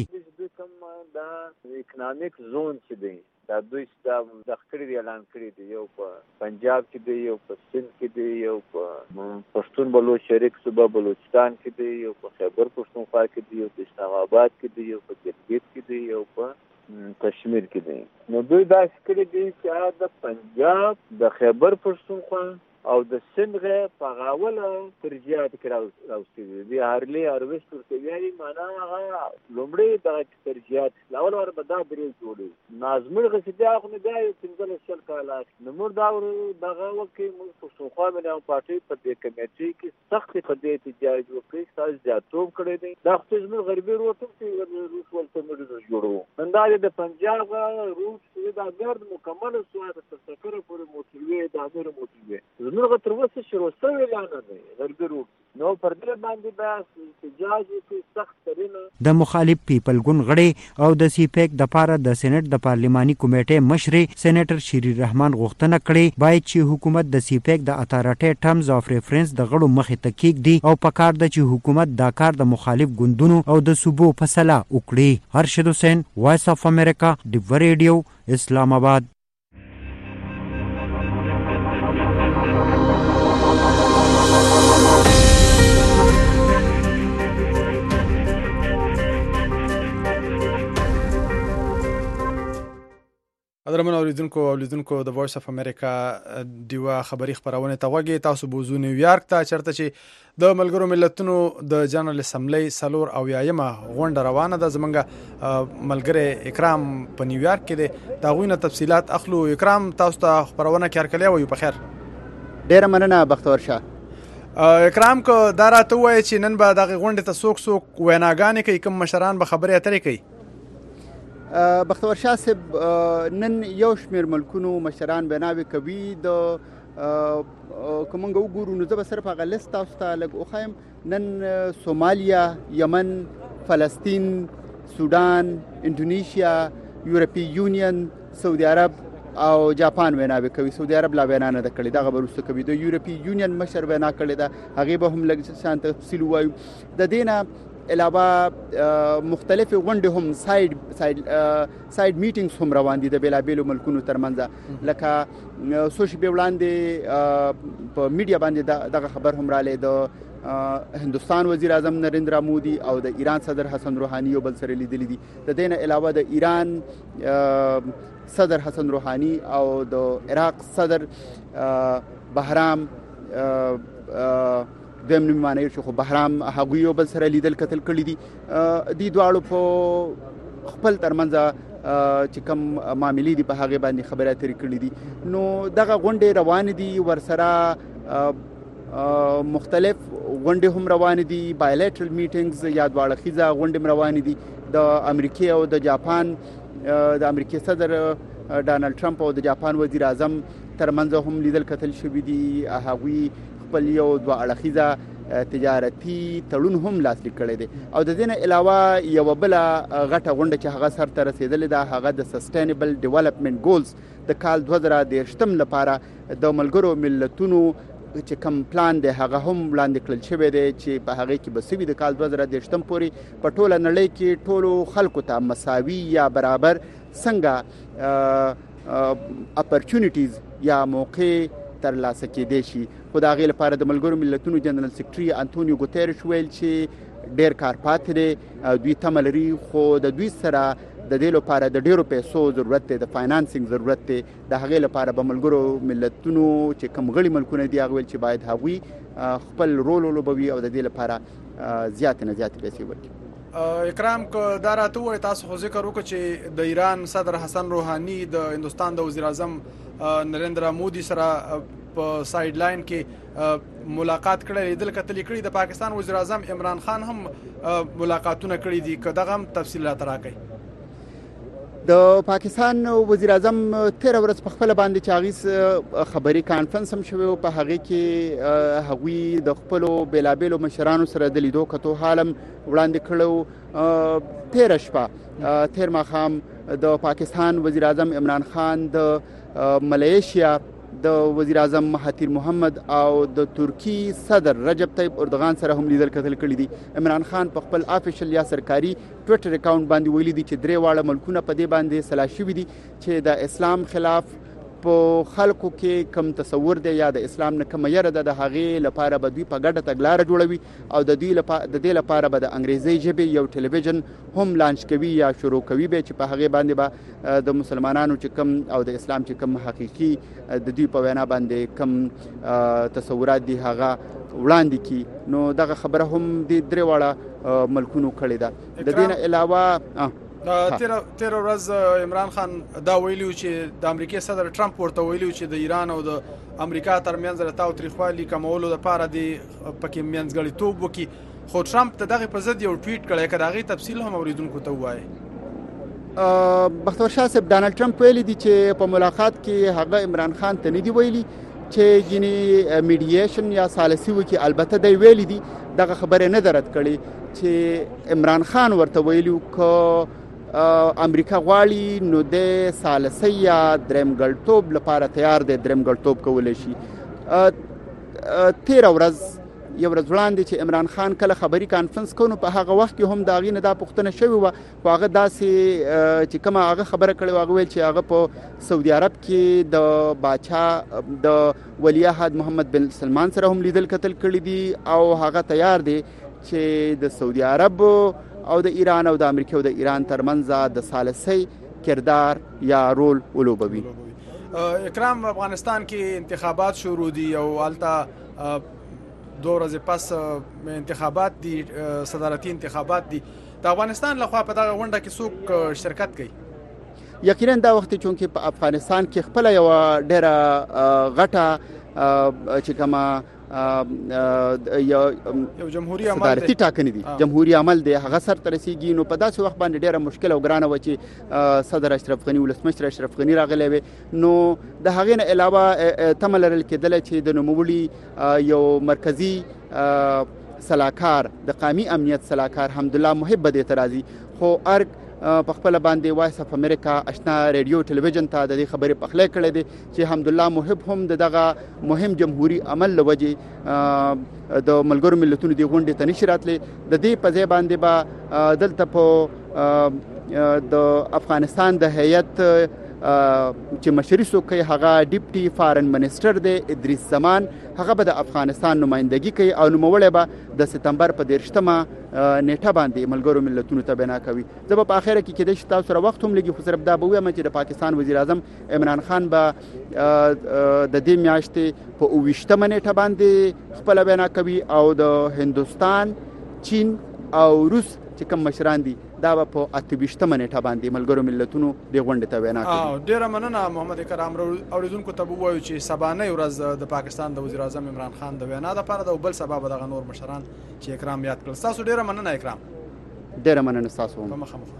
دا اکونومیک زون چې دی دا دوی ستاسو د خکړې اعلان کړی دی یو په پنجاب کې دی یو په سند کې دی یو په پښتون بلوچ شریک صوبه بلوچستان کې دی یو په خیبر پښتونخوا کې دی یو په اسلام آباد کې دی یو په ګلګت کې دی یو په کشمیر کې دی. نو دوی دا کړی دی چې د پنجاب د خیبر پښتونخوا او د سند غ په غاوله ترجیحات کې راوستي دي هارلی هارویست ورته ویلي معنا هغه لومړی د ترجیحات لاول ور بدا درې جوړي نازمړ غسیدا خو نه دی څنګه شل کاله نو موږ دا دغه وخت موږ په خو باندې پارټي په دې کمیټې کې سخت په دې تجارت وکړي تاسو زیاتوب کړی دی دا خو زموږ غربي روټ چې روس ولته موږ جوړو نن دا د پنجاب روټ دا ګرد مکمل سواد تر سفر پورې موټروي دا غیر موټروي نو تر اوسه شروع شوی اعلان دی غربي روټ نو پر دې باندې دا احتجاج کې سخت ترینه د مخالف پیپل ګوند غړي او د سی پیک د پاره د سېنات د پارلماني کمیټې مشر سېنیټر شیرین رحمان غوښتنه کړې باید چې حکومت د سی پیک د اتارټي ټرمز اف ریفرنس د غړو مخې ته کېږدي او پکار د چې حکومت دا کار د مخالف ګوندونو او د صوبو په سلا وکړي. هرشد حسین، وایس اف امریکا، ډیو ریډیو، اسلام آباد. قدرمن اوریدونکو او لیدونکو د وایس اف امریکا دیوا خبری خبرونه ته وګورئ. تاسو بوزو نیویارک ته چرته چې د ملګرو ملتونو د جنرال اسمبلی سلور او یایمه غونډه روانه ده. زمونږ ملګری اکرام په نیویارک کې دی، دا غوینه تفصيلات اخلو. اکرام، تاسو ته خبرونه کارکلیا وي په خیر؟ ډیر مننه بختور شاه. اکرام، کو دا راته وایي چې نن به دغه غونډه ته څوک څوک ویناګانې کوي، کوم مشران به خبرې اترې کوي؟ بختور شاه صاحب، نن یو شمیر ملکونو مشران بناوي کوي. د کومنګ وګورو نو زه به صرف هغه لیست تاسو ته لږ وښایم. نن سومالیا، یمن، فلسطین، سودان، انډونیشیا، یورپی یونین، سعودي عرب او جاپان ویناوي کوي. سعودي عرب لا وینا نه ده کړې، دغه به وروسته کوي. د یورپی یونین مشر وینا کړې ده، هغې به هم لږ شان تفصیل ووایو. د دې نه علاوه مختلف غونډې هم ساید ساید ساید میټینګز هم روان دي د بیلابیلو ملکونو ترمنځ. لکه څو شپې وړاندې په میډیا باندې دغه خبر هم رالی، د هندوستان وزیر اعظم نریندرا مودي او د ایران صدر حسن روحاني یو بل سره لیدلي دي. د دې نه علاوه د ایران صدر حسن روحاني او د عراق صدر بهرام دویم نوم معنی شو، خو بهرام هغوی یو بل سره لیدل کتل کړي دي. دې دواړو په خپل ترمنځ چې کوم معاملې دي په هغې باندې خبرې اترې کړي دي. نو دغه غونډې روانې دي، ورسره مختلف غونډې هم روانې دي، بایلیټرل میټینګز یا دواړه خیزه غونډې هم روانې دي. د امریکې او د جاپان، د امریکې صدر ډانلډ ټرمپ او د جاپان وزیر اعظم ترمنځ هم لیدل کتل شوي دي. هغوی خپل یو دوه اړخیزه تجارتي تړون هم لاسلیک کړی دی. او د دې نه علاوه یوه بله غټه غونډه چې هغه سر ته رسېدلې ده، هغه د سسټینیبل ډیولپمنټ ګولز د کال دوه زره دېرشتم لپاره د ملګرو ملتونو چې کوم پلان دی هغه هم وړاندې کړل شوی دی، چې په هغې کې به څه وي د کال دوه زره دېرشتم پورې په ټوله نړۍ کې ټولو خلکو ته مساوي یا برابر څنګه اپرچونیټیز یا موقع ترلاسه کېدی شي. خو د هغې لپاره د ملګرو ملتونو جنرال سیکرټري انټونیو ګوتیرش ویل چې ډېر کار پاتې دی، دوی تمه لري، خو د دوی سره د دې لپاره د ډېرو پیسو ضرورت دی، د فاینانسینګ ضرورت دی. د هغې لپاره به ملګرو ملتونو چې کوم غړي ملکونه دي هغه ویل چې باید هغوی خپل رول ولوبوي او د دې لپاره زیاتې نه زیاتې پیسې ورکړي. اکرام، که دا راته ووایي، تاسو خو ذکر وکړو چې د ایران صدر حسن روحاني د هندوستان د وزیر اعظم نریندرا مودي سره په ساید لاین کې ملاقات کړی، لیدل کتل کړي. د پاکستان وزیر اعظم عمران خان هم ملاقاتونه کړي دي، که دغه هم تفصیلات راکړئ. د پاکستان وزیر اعظم تیره ورځ په خپله باندې چې هغې خبري کانفرنس هم شوی و، په هغې کې هغوی د خپلو بېلابېلو مشرانو سره د لیدو کتو حال هم وړاندې کړی. تیره شپه تیر ماښام د پاکستان وزیر اعظم عمران خان د ملیشیا د وزیر اعظم مهاتیر محمد او د ترکی صدر رجب طیب اردوغان سره هم لیدل کتل کړي دي. عمران خان په خپل آفیشل یا سرکاري ټویټر اکاونټ باندې ویلي دي چې درې واړه ملکونه په دې باندې سلا شوي دي چې د اسلام خلاف په خلکو کې کم تصور دی یا د اسلام نه کومه یره ده، د هغې لپاره به دوی په ګډه تګلاره جوړوي او د دوی لپاره د دې لپاره به د انګریزي ژبې یو ټلویزیون هم لانچ کوي یا شروع کوي به، چې په هغې باندې به د مسلمانانو چې کم او د اسلام چې کم حقیقي د دوی په وینا باندې کم تصورات دي هغه وړاندې کی. نو دغه خبره هم د درې واړه ملکونو کړې ده. د دې نه علاوه تیره تیره ورځ عمران خان دا ویلي چې د امریکای صدر ټرمپ ورته ویلي چې د ایران او د امریکا ترمنځ د تاوتریخوالي کمولو لپاره د پکې منځګړیتوب وکړي، خو ټرمپ ته دغه په ضد یو ټویټ کړی، که د هغې تفصیل هم اورېدونکو ته ووایي. بختور شاه صاحب، ډانلډ ټرمپ ویلي دي چې په ملاقات کې هغه عمران خان ته نه دي ویلي چې ګینی میډییشن یا ثالثي وکي. البته د ویلي دي دغه خبره نه درت کړي چې عمران خان ورته ویلو ک امریکا غواړي نو د ثالثي یا دریم ګلټوب لپاره تیار دی، دریم ګلټوب کولای شي. تیر ورځ یو ورځ وړاندې چې عمران خان کله خبري کانفرنس کوي په هغه وخت کې هم دا غینه دا پوښتنه شوی و خو هغه داسې چې کومه هغه خبره کړې و هغه ویل چې هغه په سعودي عرب کې د باچا د ولی عهد محمد بن سلمان سره هم لیدل کتل کړی دي او هغه تیار دی چې د سعودي عرب او د ایران او د امریکا او د ایران ترمنځ د ثالثي کردار یا رول ولوبوي. اکرام، افغانستان کې انتخابات شروع دي او التا دو ورځې پس انتخابات دي، صدارتي انتخابات دي. د افغانستان لخوا په دغه غونډه کې څوک شرکت کوي؟ یقینا دا وخت چونکې په افغانستان کې خپل یو ډېره غټه چې کومه یو جمهوریت عمل صدارتي ټاکنې دي، جمهوریت عمل دی، هغه سر ته رسیږي. نو په داسې وخت باندې ډېره مشکل او ګرانه و چې صدر اشرف غني ولسمشر اشرف غني راغلی وي. نو د هغې نه علاوه تمه لرل کېدله چې د نوموړي یو مرکزي سلاکار د قومي امنیت سلاکار حمدالله محب به دې ته راځي. خو ارګ په خپل باندې وایس اف امریکا آشنا ریډیو ټلویزیون ته د دې خبرې پخلی کړی دی چې حمدالله محب هم دغه مهم جمهوری عمل لوجې د ملګرو ملتونو دی غونډې ته نشي راتلی. د دې په ځای باندې به دلته په د افغانستان د هیئت چې مشري څوک کوي هغه ډیپټي فارن منسټر دی ادریس زمان، هغه به د افغانستان نمائندګي کوي او نوموړی به د سپتمبر په دېرشمه نیټه باندې ملګرو ملتونو ته بنا کوي. زه به په اخره کې کېدای شي تاسو سره وخت هم لګي، خو صرف دا به ووایم چې د پاکستان وزیر اعظم عمران خان به د دې میاشتې په اوویشتمه نیټه باندې خپله بنا کوي او د هندوستان، چین او روس چې کوم مشران دي دا به په اته ویشتمه نیټه باندې ملګرو ملتونو دې غونډې ته وینا کوي. ډېره مننه محمد اکرام. اوریدونکو ته به ووایو چې سبانۍ ورځ د پاکستان د وزیر اعظم عمران خان د وینا دپاره ده او بل سبا به دغه نور مشران چې اکرام یاد کړل. ستاسو ډېره مننه اکرام. ډېره مننه ستاسو هم. په مخه مخه.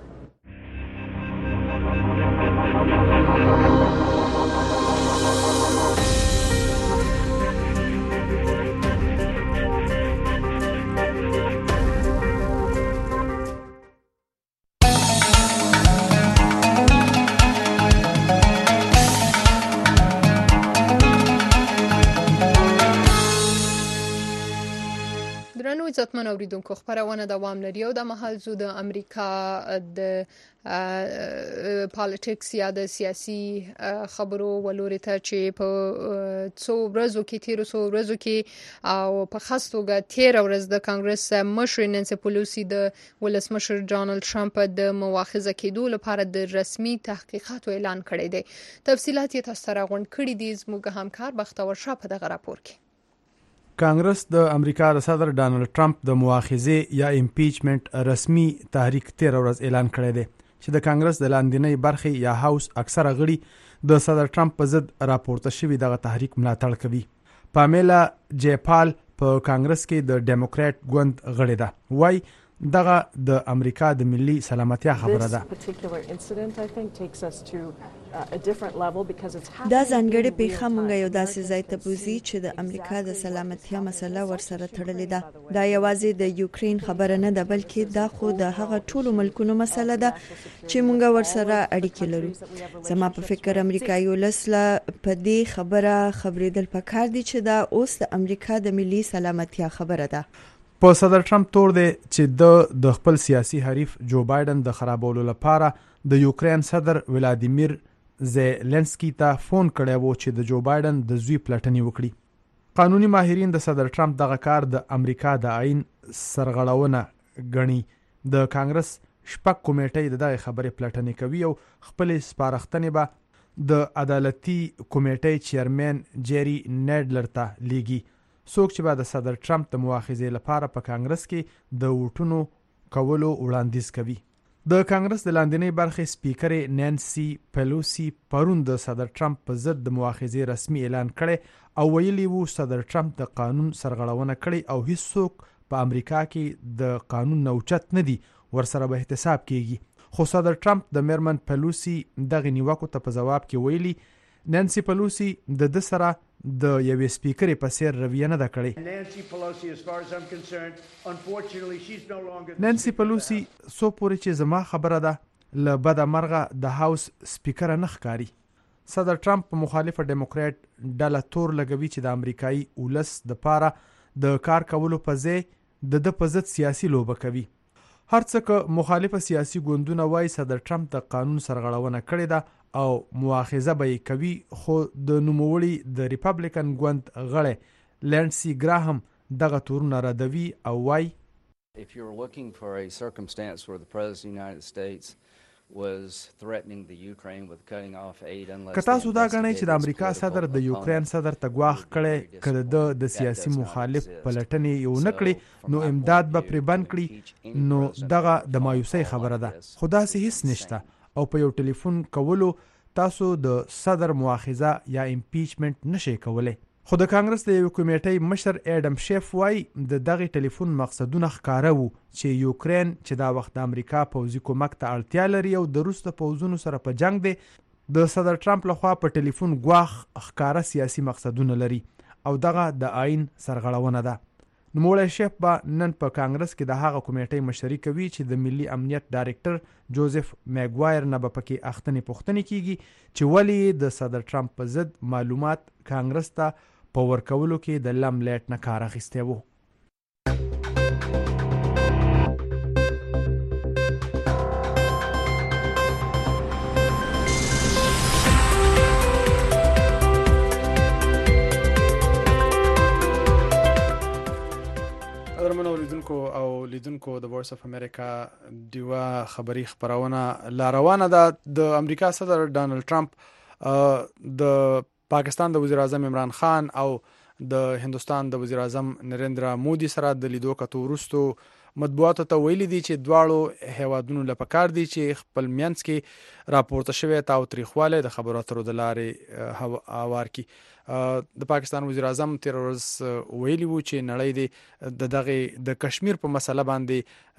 عزتمن اوریدونکو، خبرونه دوام لري او د مهال زو د امریکا د پالیټکس یا د سیاسي خبرو ولوري ته چې په څو ورځو کې تیر څو ورځو کې او په خاص توګه تیر ورځ د کانګرس مشر نانسي پلوسی د ولسمشر ډانلډ ټرمپ د مواخذه کېدو لپاره د رسمي تحقیقاتو اعلان کړی دی. تفصيلات یې تاسو ته راغونډ کړي دي زموږ همکار بختور شاه په دغه راپور کې. کانګرس د امریکا د صدر ډانلډ ټرمپ د مواخذه یا امپیچمنت رسمي تحریک تیر ورځ اعلان کړی دی چې د کانګرس د لاندنۍ برخې یا هاوس اکثره غړي د صدر ټرمپ په ضد راپورته شوی دغه تحریک ملاتړ کوي. پامیلا جیپال په کانګرس کې د ډیموکرات ګوند غړي ده. وای دغه د امریکا د ملي سلامتیا خبره ده. دا ځانګړې پیښه مونږ یو داسې ځای ته بوزي چې د امریکا د سلامتیا مسله ورسره تړلې ده. دا یوازې د یوکرين خبره نه ده بلکې دا خو د هغه ټولو ملکونو مسله ده چې مونږ ورسره اړیکې لرو. زما په فکر امریکایي ولس له په دې خبره خبرېدل پکار دي چې دا اوس د امریکا د ملي سلامتیا خبره ده. په صدر ټرمپ تور دی چې د د خپل سیاسي حریف جو بایدن د خرابولو لپاره د یوکرين صدر ولادیمیر زيلنسکي ته فون کړی وو چې د جو بایدن د زوی پلټنې وکړي. قانوني ماهرین د صدر ټرمپ دغه کار د امریکا د آئین سرغړونه ګڼي. د کانګرس شپږ کمیټې د دغه خبرې پلټنې کوي او خپل سپارښتنې به د عدالتي کمیټې چیرمن جيري نیډلر ته لیږي. څوک چې به د صدر ټرمپ د مواخذې لپاره په کانګرس کې د ووټونو کولو وړاندیز کوي. د کانګرس د لاندنۍ برخې سپیکر نانسي پلوسی پرون د صدر ټرمپ په ضد د مواخذې رسمي اعلان کړي او ویلي وو صدر ټرمپ د قانون سرغړونه کړي او هیڅوک په امریکا کې د قانون نوچت نه دي ورسره به احتساب کیږي. خو صدر ټرمپ د میرمن پلوسی دغه نیوکو ته په جواب کې ویلي نانسي پلوسی د د سره د یوې سپیکرې په څیر رویه نه ده کړې. نانسي پلوسی سو پورې چې زما خبره ده له بده مرغه د هاوس سپیکره نه ښکاري. صدر ټرمپ په مخالفه ډیموکرات ډله تور لګوي چې د امریکایي ولس د پاره د کار کولو په ځای د د په ضد سیاسي لوبه کوي. هر څه که مخالفه سیاسي ګوندونه وایي صدر ټرمپ د قانون سرغړونه کړې ده او مؤاخذه به یې کوي، خو د نوموړي د ریپبلیکن ګوند غړی لینسي ګراهم دغه تورونه ردوي او وایي If you're looking for a circumstance where the President of the United States was threatening the Ukraine with cutting off aid unless که تاسو دا غواړئ چې د امریکا صدر د یوکرين صدر ته ګواښ کړي کړه د د سیاسي مخالف پلټنې یو نکړي نو امداد به پرې بند کړي، نو دغه د مایوسۍ خبره ده. خدا سي هیڅ نشته او په یو ټلیفون کولو تاسو د صدر مؤاخذه یا امپیچمنت نشئ کولای. خو د کانګرس د یو کمیټې مشر اډم شیف وای د دغه ټلیفون مقصدونه ښکاره وو چې یوکرين چې دا وخت د امریکا پوځي کومک ته اړتیا لري او د روس د پوځونو سره په جنگ دی، د صدر ټرمپ لخوا په ټلیفون ګواښ ښکاره سیاسي مقصدونه لري او دغه د آئین سرغړونه ده. نوموړی شیف به نن په کانګرس کې د هغه کمیټې مشري کوي چې د ملي امنیت ډایرکټر جوزف میګوایر نه به پکې اختنې پوښتنې کیږي چې ولې د صدر ټرمپ په ضد معلومات کانګرس ته په ورکولو کې د لم لیټ نه کار اخیستی وو. قدرمنو لیدونکو او لیدونکو د وایس اف امریکا دیوا خبری خبرونه لا روانه ده. د امریکا صدر ډانلډ ټرمپ د پاکستان د وزیر اعظم عمران خان او د هندستان د وزیر اعظم نریندرا مودي سره د لیدو کتو وروسته مطبوعاتو ته ویلي دي چې دواړو هیوادونو لپاره کار دي چې خپل میانس کې راپورته شوی تاوتریخواله د خبرو اترو د لارې هوار کی. د پاکستان وزیر اعظم تیر ورځ ویلي وو چې نړۍ د دغه د کشمیر په مسله باندې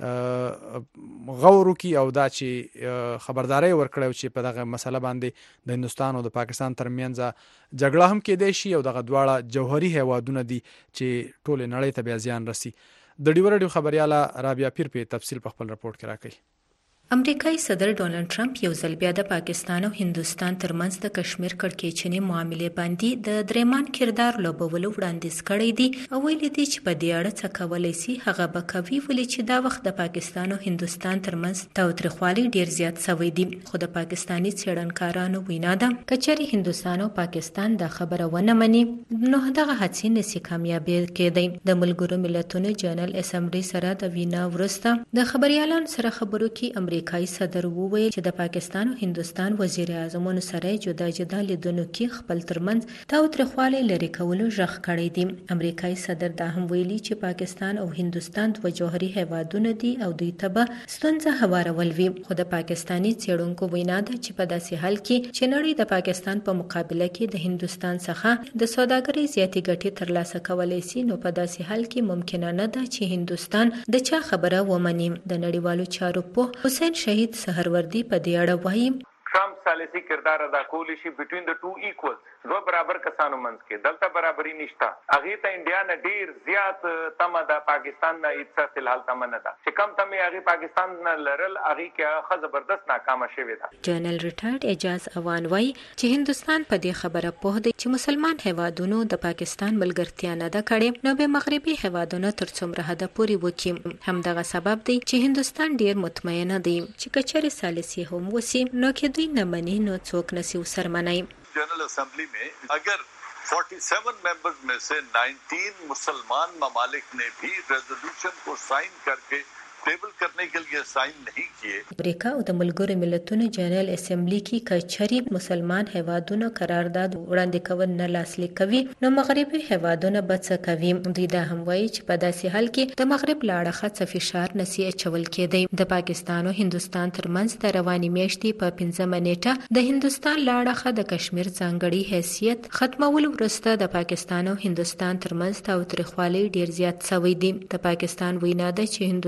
غور وکي او دا چې خبرداري ورکړي چې په دغه مسله باندې د هندستان او د پاکستان ترمنځ جګړه هم کېدای شي او دغه دواړه جوهري هیوادونه دي چې ټول نړۍ ته بیا زیان رسي. د ډیو رادیو خبرياله رابعه پیر په تفصیل په خپل رپورت کې راکړي. امریکایي صدر ډونالد ټرمپ یو ځل بیا د پاکستان او هندستان ترمنځ د کشمیر کړکېچنې معاملې باندې د درېمان کردار لوبولو وړاندیز کړی دی او ویلي دی چې په دې اړه څه کولی سي هغه به کوي، ولې چې دا وخت د پاکستان او هندستان ترمنځ تاوتریخوالی ډیر زیات شوی دی. خو د پاکستاني څېړنکارانو وینا ده که چېرې هندستان او پاکستان دا خبره ونه مني نو دغه هڅې نشي کامیابې کېدی. د ملګرو ملتونو جنرال اسمبلی سره د وینا وروسته د خبريالانو سره خبرو کې امریکا امریکایي صدر وویل چې د پاکستان او هندستان وزیر اعظمونو سره جدا جدا لیدنو کې خپل ترمنځ تاوتریخوالی لري کولو ژغ کړی دی. امریکایي صدر دا هم ویلي چې پاکستان او هندستان دوه جوهري هیوادونه دي او دوی ته به ستونزه هوارول وي. خو د پاکستاني څېړونکو وینا ده چې په داسې حال کې چې نړۍ د پاکستان په مقابله کې د هندستان څخه د سوداګرۍ زیاتې ګټې ترلاسه کولی سي، نو په داسې حال کې ممکنه نه ده چې هندستان د چا خبره ومني. د نړیوالو چارو په حسین شهید سهروردی په دې اړه وایي ټرمپ ثالثي کردار ادا کولی شي بټوین د ټو ایکوال دو برابر کسانو منځ کې دلته برابرۍ نشته. هغه ته انډیا نه ډیر زیات تمه ده، پاکستان نه هیڅ فلحال تمه نه ده چې کم تمه هغه پاکستان نه لرل هغه کې خه زبردست ناکامه شوې ده. جنرال ریټایرډ اعجاز اوان وایي چې هندستان په دې خبره پوه دی چې مسلمان هیوادونو د پاکستان ملګرتیا نه ده کړې، نو به مغربي هیوادونو تر څومره حد پورې وکړي. همدغه سبب دی چې هندستان ډیر مطمئن دی چې کچېرې ثالثي هم وسی نو کې دوی نه مني نو څوک نسی وسرمنای. General assembly में अगर सैंतालीस मेंबर्स में से उन्नीस मुसलमान ममालिक ने भी रेजोल्यूशन को साइन करके टेबल करने के लिए साइन नहीं किए. امریکا او د ملګرو ملتونو جنرال اسمبلی کې کچري مسلمان هیوادونو قرارداد وړاندې کول نه لاسلیک کوي نو مغربي هیوادونو به څه کوي. دوی دا هم وایي چې په داسې حال کې د مغرب لاړه څه فشار نسی اچول کېدی. د پاکستان او هندستان ترمنځ د رواني میاشتې په پنځمه نیټه د هندستان لاړه د کشمیر ځانګړي حیثیت ختمول وروسته د پاکستان او هندستان ترمنځ تاوتریخوالی ډیر زیات شوی دی. د پاکستان وینا ده چې هندستان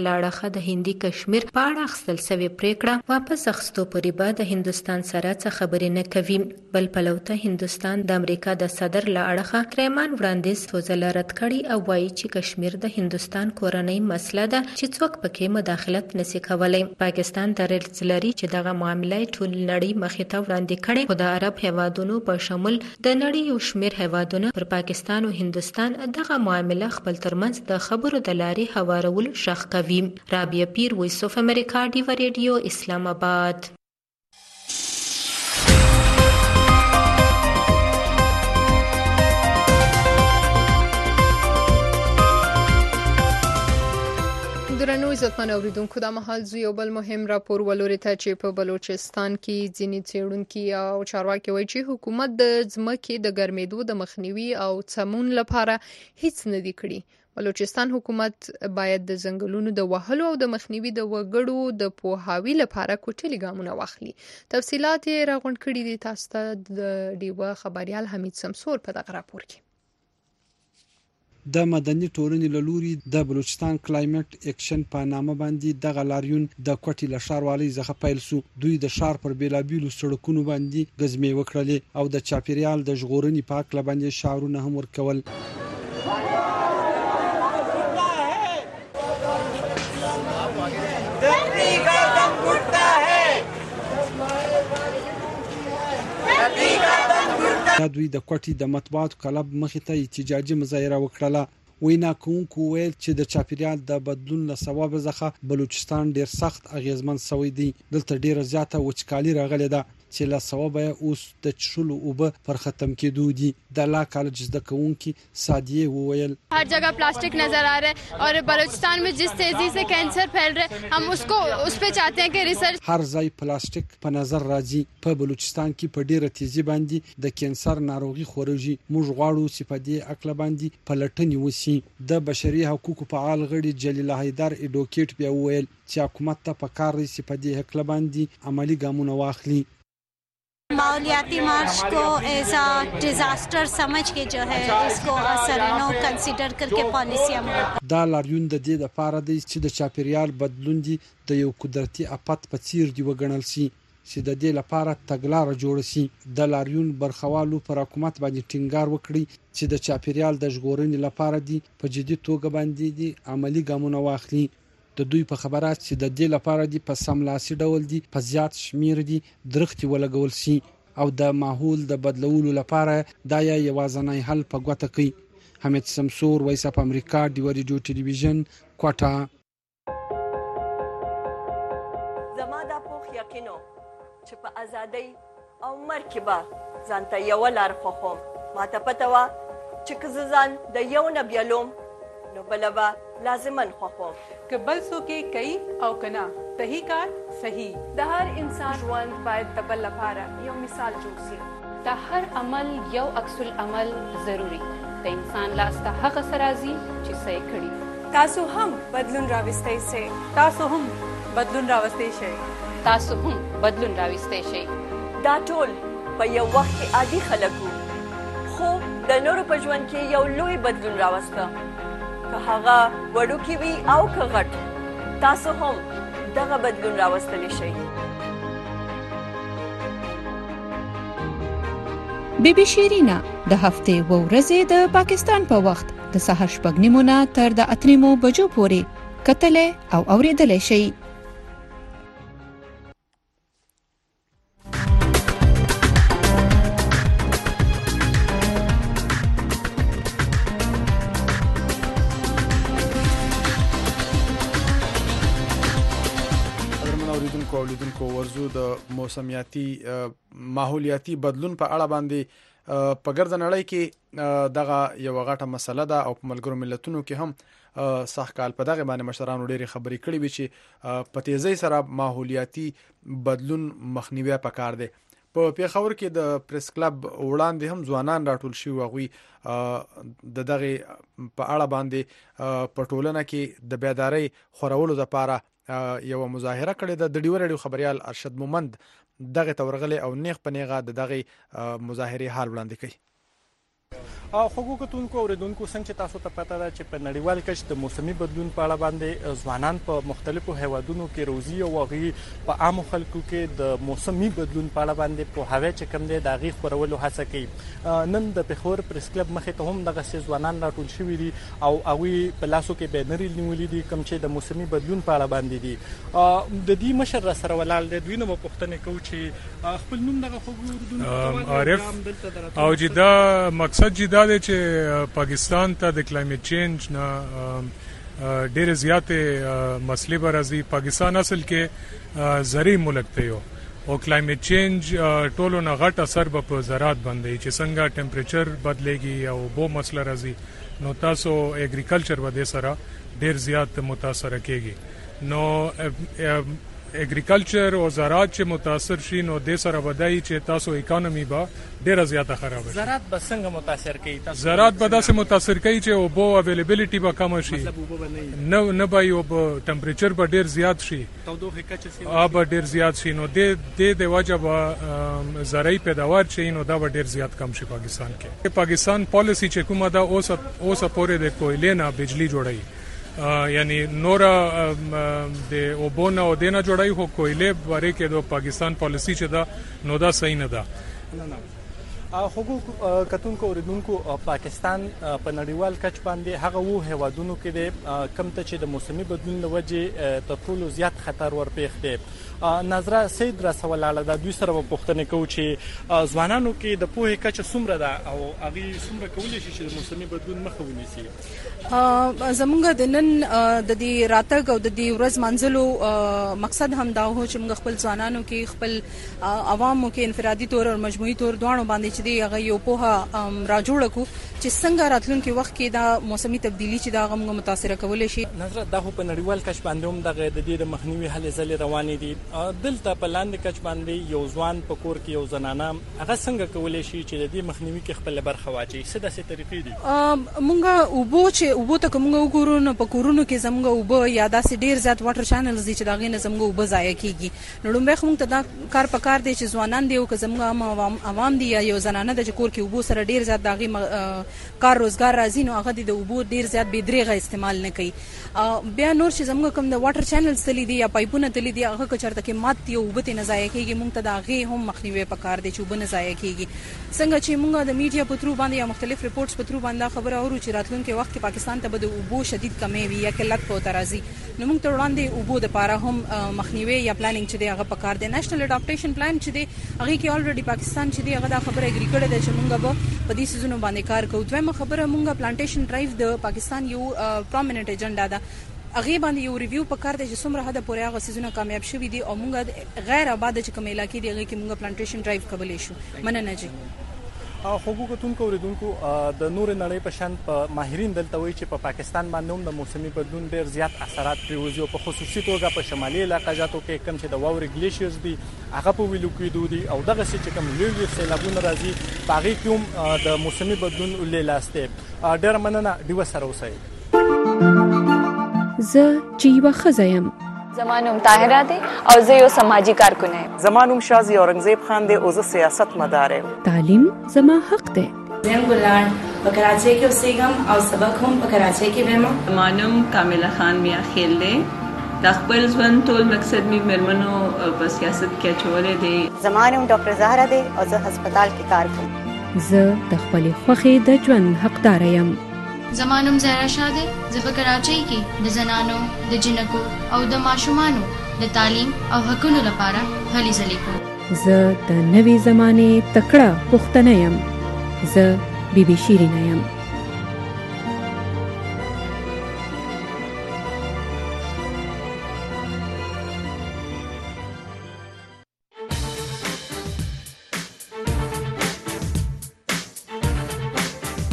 لاړه د هندي کشمیر په اړه خپل سوي پریکړه واپس اخستو پورې به د هندستان سره څه خبرې نه کوي. بل پلوته هندستان د امریکا د صدر لاړه تریمان وړاندیز توزل رد کړي او وایي چې کشمیر د هندستان کورنۍ مسله ده چې څوک پکې مداخلت نشي کولای. پاکستان د رلزلري چې دغه معاملې ټول نړۍ مخې ته وړاندې کړي، خو د عرب هیوادونو په شمول د نړۍ یو شمېر هیوادونه پر پاکستان او هندستان دغه معامله خپل ترمنځ د خبرو د لارې هوارول شخ کوي. رابعه پیر، وایس اف امریکا، ډیو ریډیو، اسلام آباد. درنو عزتمن اوریدونکو، دا مهال زو یو بل مهم راپور ولوري ته چې په بلوچستان کې ځینې څېړونکي او چارواکي وایي چې حکومت د ځمکې د ګرمېدو د مخنیوي او څمون لپاره هیڅ نه دی کړی. بلوچستان حکومت باید د ځنګلونو د وهلو او د مخنیوي د وګړو د پوهاوي لپاره کوټلي ګامونه واخلي. تفصیلات یې راغونډ کړي دي. تاسو ته د ډیوه خبريال حمید سمسور په دغه راپور کې. د مدني ټولنې له لوري د بلوچستان کلایمټ اکشن په نامه باندې د غلاریون د کوټي له ښاروالۍ څخه پیل شو. دوی د ښار پر بیلابیلو سړکونو باندې غزمې وکړلې او د چاپیریال د ژغورنې په اړه باندې شعارونه هم ورکول. دوی د کوټي د مطبوعاتو کلب مخې ته احتجاجي مظاهره وکړه. وینا کوونکو ویل چې د چاپیریال د بدلون له سبب څخه بلوچستان ډیر سخت اغیزمن شوی دی. دلته ډیره زیاته وچکالي راغلې ده چې له سبب اوس د چشلو اوبه پر ختم کېدو دي. د لا کالج زده کوونکي سادیه وویل हर जगह प्लास्टिक नजर आ रहा है और बलूचिस्तान में जिस तेजी से कैंसर फैल रहा है हम उसको उस पे चाहते हैं कि रिसर्च. هر ځای پلاستیک په نظر راځي. په بلوچستان کې په ډیره تیزی باندې د کینسر ناروغي خورېږي. موږ غواړو چې په دې اکل باندې پلټنې وشي. د بشري حقوقو فعال غړي جلیل حیدر اډوکیټ بیا ویل چې حکومت ته پکار دی چې په دې اکل باندې عملی ګامونه واخلي. माहौलियाती मार्च को एज अ डिजास्टर समझ के जो है इसको असरनो कंसीडर करके पॉलिसियां बनाएं. دا لاریون د دې لپاره دی چې د چاپیریال بدلون دي د یو قدرتي افت په څیر دی وګڼل شي چې د دې لپاره تګلارې جوړ شي. د لاریون برخوالو پر حکومت باندې ټینګار وکړي چې د چاپیریال د ژغورنې لپاره دی په جدي توګه باندې دی عملی ګامونه واخلي. د دوی په خبرات چې د دې لپاره دی په سملاسي ډول دی په زیات شمیر دی درختي ولګول شي او د ماحول د بدلولو لپاره دا یوازنی حل په ګوته کوي. حمید سمسور، وایس اف امریکا، ډیو ریډیو ټلویزیون، کوټا. زما د پوخ یقینو چې په ازادۍ او مرکبه ځانته یو لار خوخم. ماته پته وا چې که ځان د یو نه بیلوم نو بلبا لازمن خوخم که بل څوک کوي او کنا صحیح کار صحیح. د هر انسان ژوند باید د بل لپاره یو مثال جوړ شي. د هر عمل یو عکس العمل ضروری. د انسان لاس ته هغه سرازي چې صحیح کړي. تاسو هم بدلون راوستئ سي. تاسو هم بدلون راوستئ شئ. تاسو هم بدلون راوستئ شئ. دا ټول په یو وخت کې عادي خلک وو، خو د نورو په ژوند کې یو لوی بدلون راوسته. که هغه وړوکی وي او که غټ، تاسو هم دغه بدلون راوستلی شئ. بی بی شیرینا د هفتې و ورځې د پاکستان په وخت د سهار شپږ نیمو نه تر د اته نیمو بجو پورې کتلې او اورېدلې شئ. اولیدونکو ورزو د موسمیاتي ماحولیاتي بدلون په اړه باندې په ګرځ نړۍ کې دغه یو غټه مسله ده او په ملګرو ملتونو کې هم صح کال په دغه باندې مشرانو ډېری خبرې کړې وي چې په تیزی سره ماحولیاتي بدلون مخنیوي پکار دی. په پیښور کې د پریس کلب وړاندې هم ځوانان راټول شوي وغوي د دغه په اړه باندې په ټولنه کې د بیداری خورولو لپاره یو مظاهره کړې ده. د ډیو ریډیو خبريال ارشد مومند دغه تورغله او نیغ په نیغه د دغه مظاهره حال وړاندې کړي. خوږو کتونکو اوریدونکو څنګه چې تاسو ته پته ده چې په نړیوال کچ د موسمي بدلون په اړه باندې ځوانان په مختلفو هیوادونو کې روزي او هغوی په عامو خلکو کې د موسمي بدلون په اړه باندې پوهاوی چې کوم دی د هغې خپرولو هڅه کوي. نن د پېښور پریس کلب مخې ته هم دغسې ځوانان راټول شوي دي او هغوی په لاسو کې بینرې نیولي دي کوم چې د موسمي بدلون په اړه باندې دي. د دې مشر را سره ولاړ دی، دوی نه به پوښتنې کوو چې خپل نوم دغه خوږو اردونکو عارف او چې دا مقصد چې دا دی چې پاکستان ته د کلایمټ چینج نه ډېرې زیاتې مسلې به راځي. پاکستان اصل کې زرعي ملک دی او کلایمټ چینج ټولو نه غټ اثر به په زراعت باندې چې څنګه ټمپریچر بدلیږي او بو مسله راځي نو تاسو اګریکلچر به دې سره ډېر زیات متاثر کېږي. نو اګریکلچر او زراعت چې متاثر شي نو د سره بدای چې تاسو اکانومي به ډیره زیاته خراب شي. زراعت به څنګه متاثر کوي؟ تاسو زراعت به داسې متاثر کوي چې او بو اویلیبিলিټي به کم شي، نو نه به یو ټمپریچر به ډیر زیات شي، تودوخه کچه سي آب ډیر زیات شي نو د د د وجه به زرعي پیداوار چې نو دا به ډیر زیات کم شي پاکستان کې. پاکستان پالیسی چې کومه دا اوس اوس پورې د کویلې نه بجلی جوړي یعنی نورا د اوبونه او دینه جوړای هو کویلې باره کې د پاکستان پالیسی چې دا نو دا صحیح نه ده. خوږو کتونکو اوریدونکو پاکستان په نړیوال کچ باندې هغه وو هیوادونو کې د کم ته چې د موسمي بدلون له وجې تر ټولو زیات خطر ورپېښ دی. نظره سید را سوالاله د دوی سره پوښتنه کوو چې ځوانانو کې د پوهې کچه څومره ده او هغه څومره کولی شي چې د موسمي بدلون مخه ونیسي. زمونږ د نن د دې راتګ او د دې ورځ منځلو مقصد هم دا و چې موږ خپل ځوانانو کې خپل عوامو کې انفرادي طور او مجموعي طور دواړو باندې چې دی هغه یو پوهه راجوړ کړو چې څنګه راتلونکي وخت کې دا موسمي تبدیلی چې دا غو متاثر کولای شي. نظر دا په نړیوال کچ باندې هم دغه د دې د مخنیوي هلې ځلې روانې دي. دلته په لاندې کچ باندې یو ځوان په کور کې یو زنانه هغه څنګه کولای شي چې د دې مخنیوي کې خپل برخه واچي؟ څه داسې طریقې دي؟ مونږ اوبو چې اوبو ته کومه وګورو نو په کورونو کې زموږ اوبه یا داسې ډیر زیات واټر چینلز دي چې دا غي نه زموږ اوبه ضایع کیږي. نو لومبه خو موږ ته دا کار پکار دی چې ځوانان دی او که زموږ عوام عوام دي یا یو زنانه د کور کې اوبو سره ډیر زیات داغي کار روزګار راځي نو هغه د اوبو ډیر زیات بيدریغه استعمال نه کوي. بیا نور چې زموږ کوم د واټر چینلز تللی دي یا پایپونه تللی دي هغه کچرته کې مات یو اوبه ته نه ضایع کیږي. موږ ته دا غي هم مخنیوي پکار دی چې اوبه نه ضایع کیږي. څنګه چې موږ د میډیا په ترو باندې یا مختلف ریپورتس په ترو باندې خبره اورو چې راتلونکي وخت کې پاکستان ته به د اوبو شدید کمی وي یا قلت په ترازی نو موږ ته وړاندې اوبو د پاره هم مخنیوي یا پلانینګ چې دی هغه پکار دی. نېشنل اډاپټیشن پلان چې دی هغه کې الریډي پاکستان چې دی هغه دا خبره اګری کړې ده چې موږ به په دې سيزونو باندې کار کوو. دویمه خبره موږ پلانټیشن ډرایو د پاکستان یو پرومیننت ایجنډا ده هغه باندې یو ریویو پکار دی چې څومره حد پورې هغه سيزونه کامیاب شوي دي او موږ غیر آباد چې کوم علاقې دی هغه کې موږ پلانټیشن ډرایو کولای شو. مننه جی. خوږو کتونکو اوریدونکو د نور نړۍ په شان په ماهرین دلته وایي چې په پاکستان باندې هم د موسمي بدلون ډېر زیات اثرات پرېوځي او په خصوصي توګه په شمالي علاقه جاتو کې کوم چې د واورې ګلیشیرز دي هغه په ویلو کېدو دي او دغسې چې کوم لوی لوی سیلابونه راځي په هغې کې هم د موسمي بدلون ولې لاس دی. ډېره مننه، ډیوه سره اوسئ. زه چې یوه ښځه یم. زما نوم طاهره دی او زه یو سماجی کارکونه یم. زما نوم شازي اورنګزیب خان دی او زه سیاست مدار یم. تعلیم زما حق دی. زم ګلان په کراچۍ کې اوسېږم او سبق هم په کراچۍ کې وایم. زما نوم کامله خان میا خیل دی. د خپل ژوند ټول مقصد می مېرمنو په سیاست کې اچولې دی. زما نوم ډاکټر زهرا دی او زه هسپتال کې کار کوم. زه د خپل خوښې د ژوند حقدار یم. زما نوم زهرا شاه دی. زه په کراچۍ کې د زنانو د جنکو او د ماشومانو د تعلیم او حقوقو لپاره هلې ځلې کوم. زه د نوې زمانې تکړه پښتنه یم. زه بیبي شیرینه یم.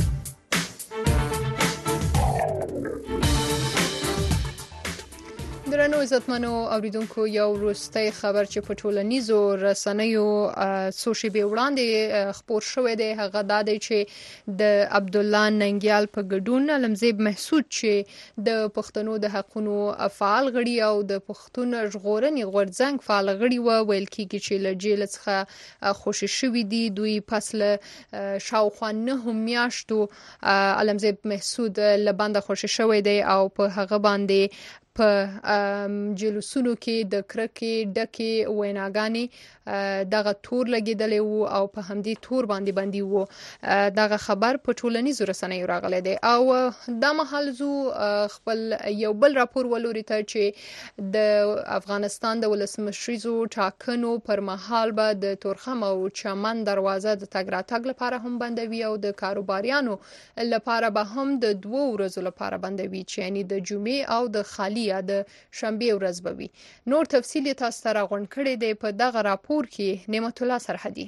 د درنو عزتمنو اوریدونکو یو وروستی خبر چې په ټولنیزو رسنیو څو شېبې وړاندې خپور شوی دی هغه دا دی چې د عبدالله ننګیال په ګډون علمزیب محسود چې د پښتنو د حقونو فعال غړي او د پښتون ژغورنې غورځنګ فعال غړي و ویل کېږي چې له جیل څخه خوشي شوي دي دوی پس له شاوخوا نهه میاشتو علمزیب محسود له بنده خوشي شوی دی او په هغه باندې په جلوسونو کې د کرکې ډکې ویناګانې دغه تور لګیدلی وو او په همدې تور باندې باندې وو دغه خبر په ټولنیزو رسنیو راغلی دی او دا مهال زو خپل یو بل راپور ولوري ته چې د افغانستان د ولسمشریزو ټاکنو پر مهال به د تورخم او چمن دروازه د تګ راتګ لپاره هم بندوي او د کاروباریانو لپاره به هم د دوو ورځو لپاره بندوي چې یعنی د جمعې او د خالی یا د شنبه ورځ به وي نور تفصیل تاسو ته راغونډ کړی دی په دغه راپور کې نعمت الله سرحدي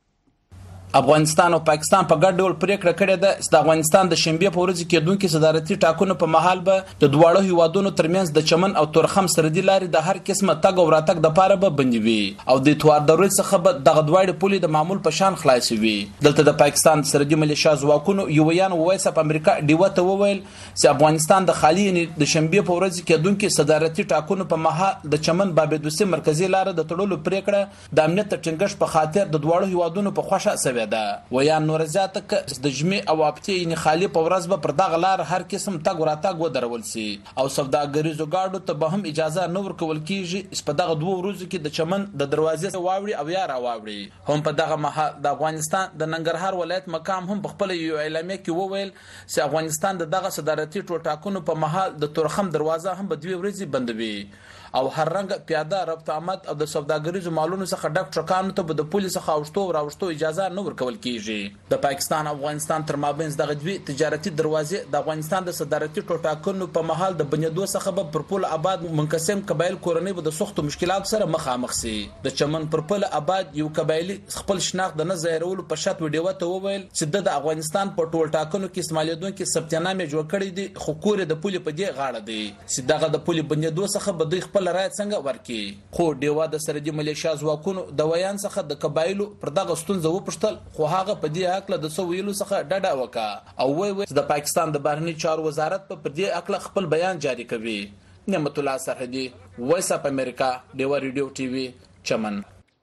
افغانستان او پاکستان په ګډ ډول پریکړه کړې ده چې د افغانستان د شنبه په ورځ کې دوی کې صدارتي ټاکنو په محل به د دواړو هیوادونو ترمنځ د چمن او تورخم سردي لارې د هر قسمه تګ او راتګ د پاره به بندوي او د اتوار د ورځ څخه به دغه دواړه پولې د معمول په شان خلاصوي دلته د پاکستان سردي ملیشیا ځواکونو یویان وایس اپ امریکا ډیوته وویل چې افغانستان د خالي د شنبه په ورځ کې دوی کې صدارتي ټاکنو په محل د چمن بابدوسي مرکزی لار د تړلو پریکړه د امنیت ټینګښت په خاطر د دواړو هیوادونو په خوښه سوي ده ویان نور زیاته ک د جمعې او هفته یې خالی په ورځ به پر دغه لار هر قسم تګ وراتګ ودرول سي او سوداګریزو گاډو ته به هم اجازه نه ورکول کیږي په دغه دوه ورځو کې د چمن د دروازې واوړي او یا راوړي هم په دغه مهال د افغانستان د ننګرهار ولایت مقام هم په خپل یو اعلامیه کې وویل چې افغانستان د دغه صدارتي ټاکنو په مهال د تورخم دروازه هم په دوه ورځې بندوي او هر رنګ پیاده ربط آمد او د سوداګریزو مالونو څخه ډک ټرکانو ته به د پولیس څخه اوشتو او راوشتو اجازه نه ورکول کیږي د پاکستان او افغانستان تر مابین دغه دوی تجارتي دروازې د افغانستان د صدارتي ټاکنو په محل د بنیادو څخه به پر پول آباد منقسم قبایل کورنۍ به د سختو مشکلات سره مخامخ سي د چمن پر پول آباد یو قبایلی خپل شناخت د نه ظاهرولو په شرط ویډیو ته وویل چې د افغانستان په ټول ټاکنو کې استعمالېدونکو ثبتنامې جوړ کړې دي خو کور د پول په دې غاړه دی چې دغه د پول بنیادو څخه به دوی خپل رایت څنګه ورکی خو دیوا د سردي ملیشیا ځواکونو د ویان څخه د قبایلو پر دغه ستونزه وپښتل خو هغه په دې حق له د سو ویلو څخه ډډه وکا او وی وی د پاکستان د بهرنی چارو وزارت په دې حق خپل بیان جاری کوي نعمت الله سرحدي وایس اپ امریکا دیوا ریډیو ټي وي چمن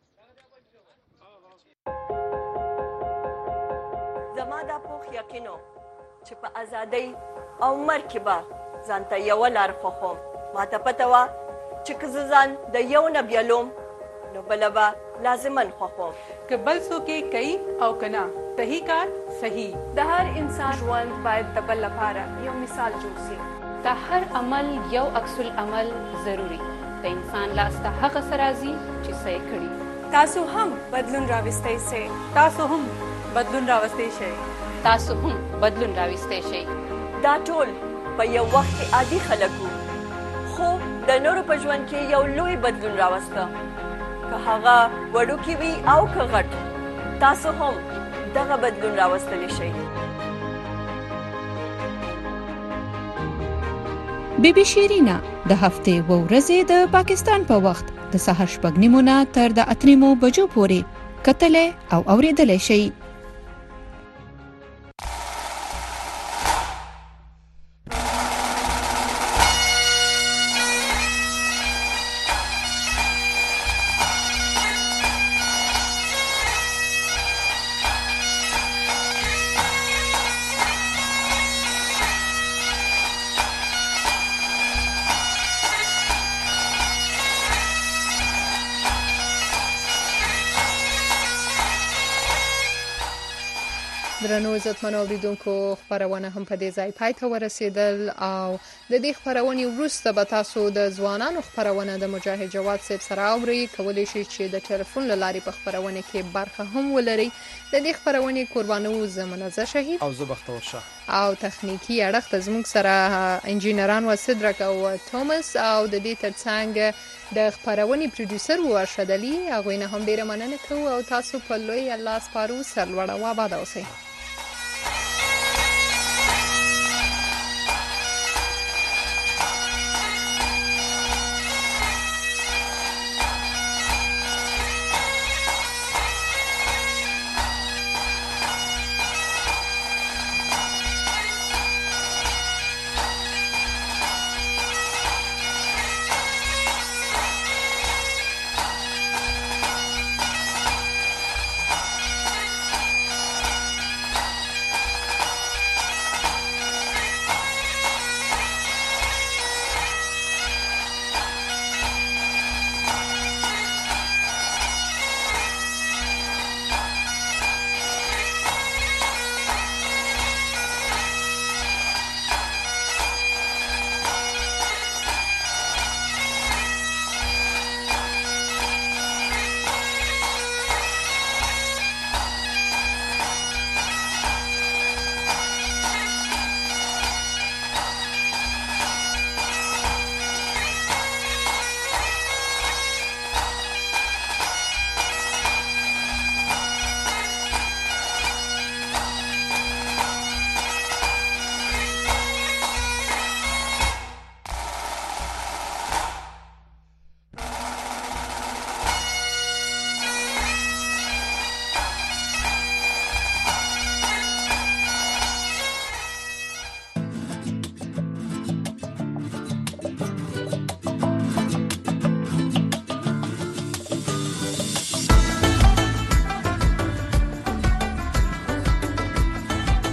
زما د پوخ یقینو چې په ازادۍ او مرکبه ځانته یو لار خوخم ما ته پته وا چې که ځان د یو نه بیلوم نو بلبا لازمن خوخم که بل څوک کوي او کنا صحیح کار صحیح د هر انسان ژوند باید د بل لپاره یو مثال جوړ شي د هر عمل یو عکس العمل ضروری د انسان لاسته هغه سرازي چې صحیح کړي تاسو هم بدلون راوستئ سي تاسو هم بدلون راوستئ شئ تاسو هم بدلون راوستئ شئ دا ټول په یو وخت کې عادي خلکو خو د نورو په ژوند کې یو لوی بدلون راوسته که هغه وړوکی وي او که غټ تاسو هم دغه بدلون راوستلی شئ بی بی شیرینا د هفته و ورځې د پاکستان په وخت د سهار شپږ نیمو نه تر د اتریمو بجو پورې کتلې او اوریدلې شئ درنو عزتمنو اوریدونکو خبرونه هم په دې ځای پای ته ورسېدل او د دې خبرونې وروسته به تاسو د ځوانانو خبرونه د مجاهد جواد صاحب سره اورئ کولی شئ چې د ټلیفون له لارې په خبرونه کې برخه هم ولرئ د دې خبرونې قربانو زه منازه شهید او زه بختور شاه او تخنیکی اړخ ته زموږ سره انجینران و صدرک او توماس او د دې ترڅنګ د خبرونې پروډوسر و ارشد علي هغوی نه هم ډیره مننه کوو او تاسو په لوی الله سپارو سرلوړه و آباد اوسئ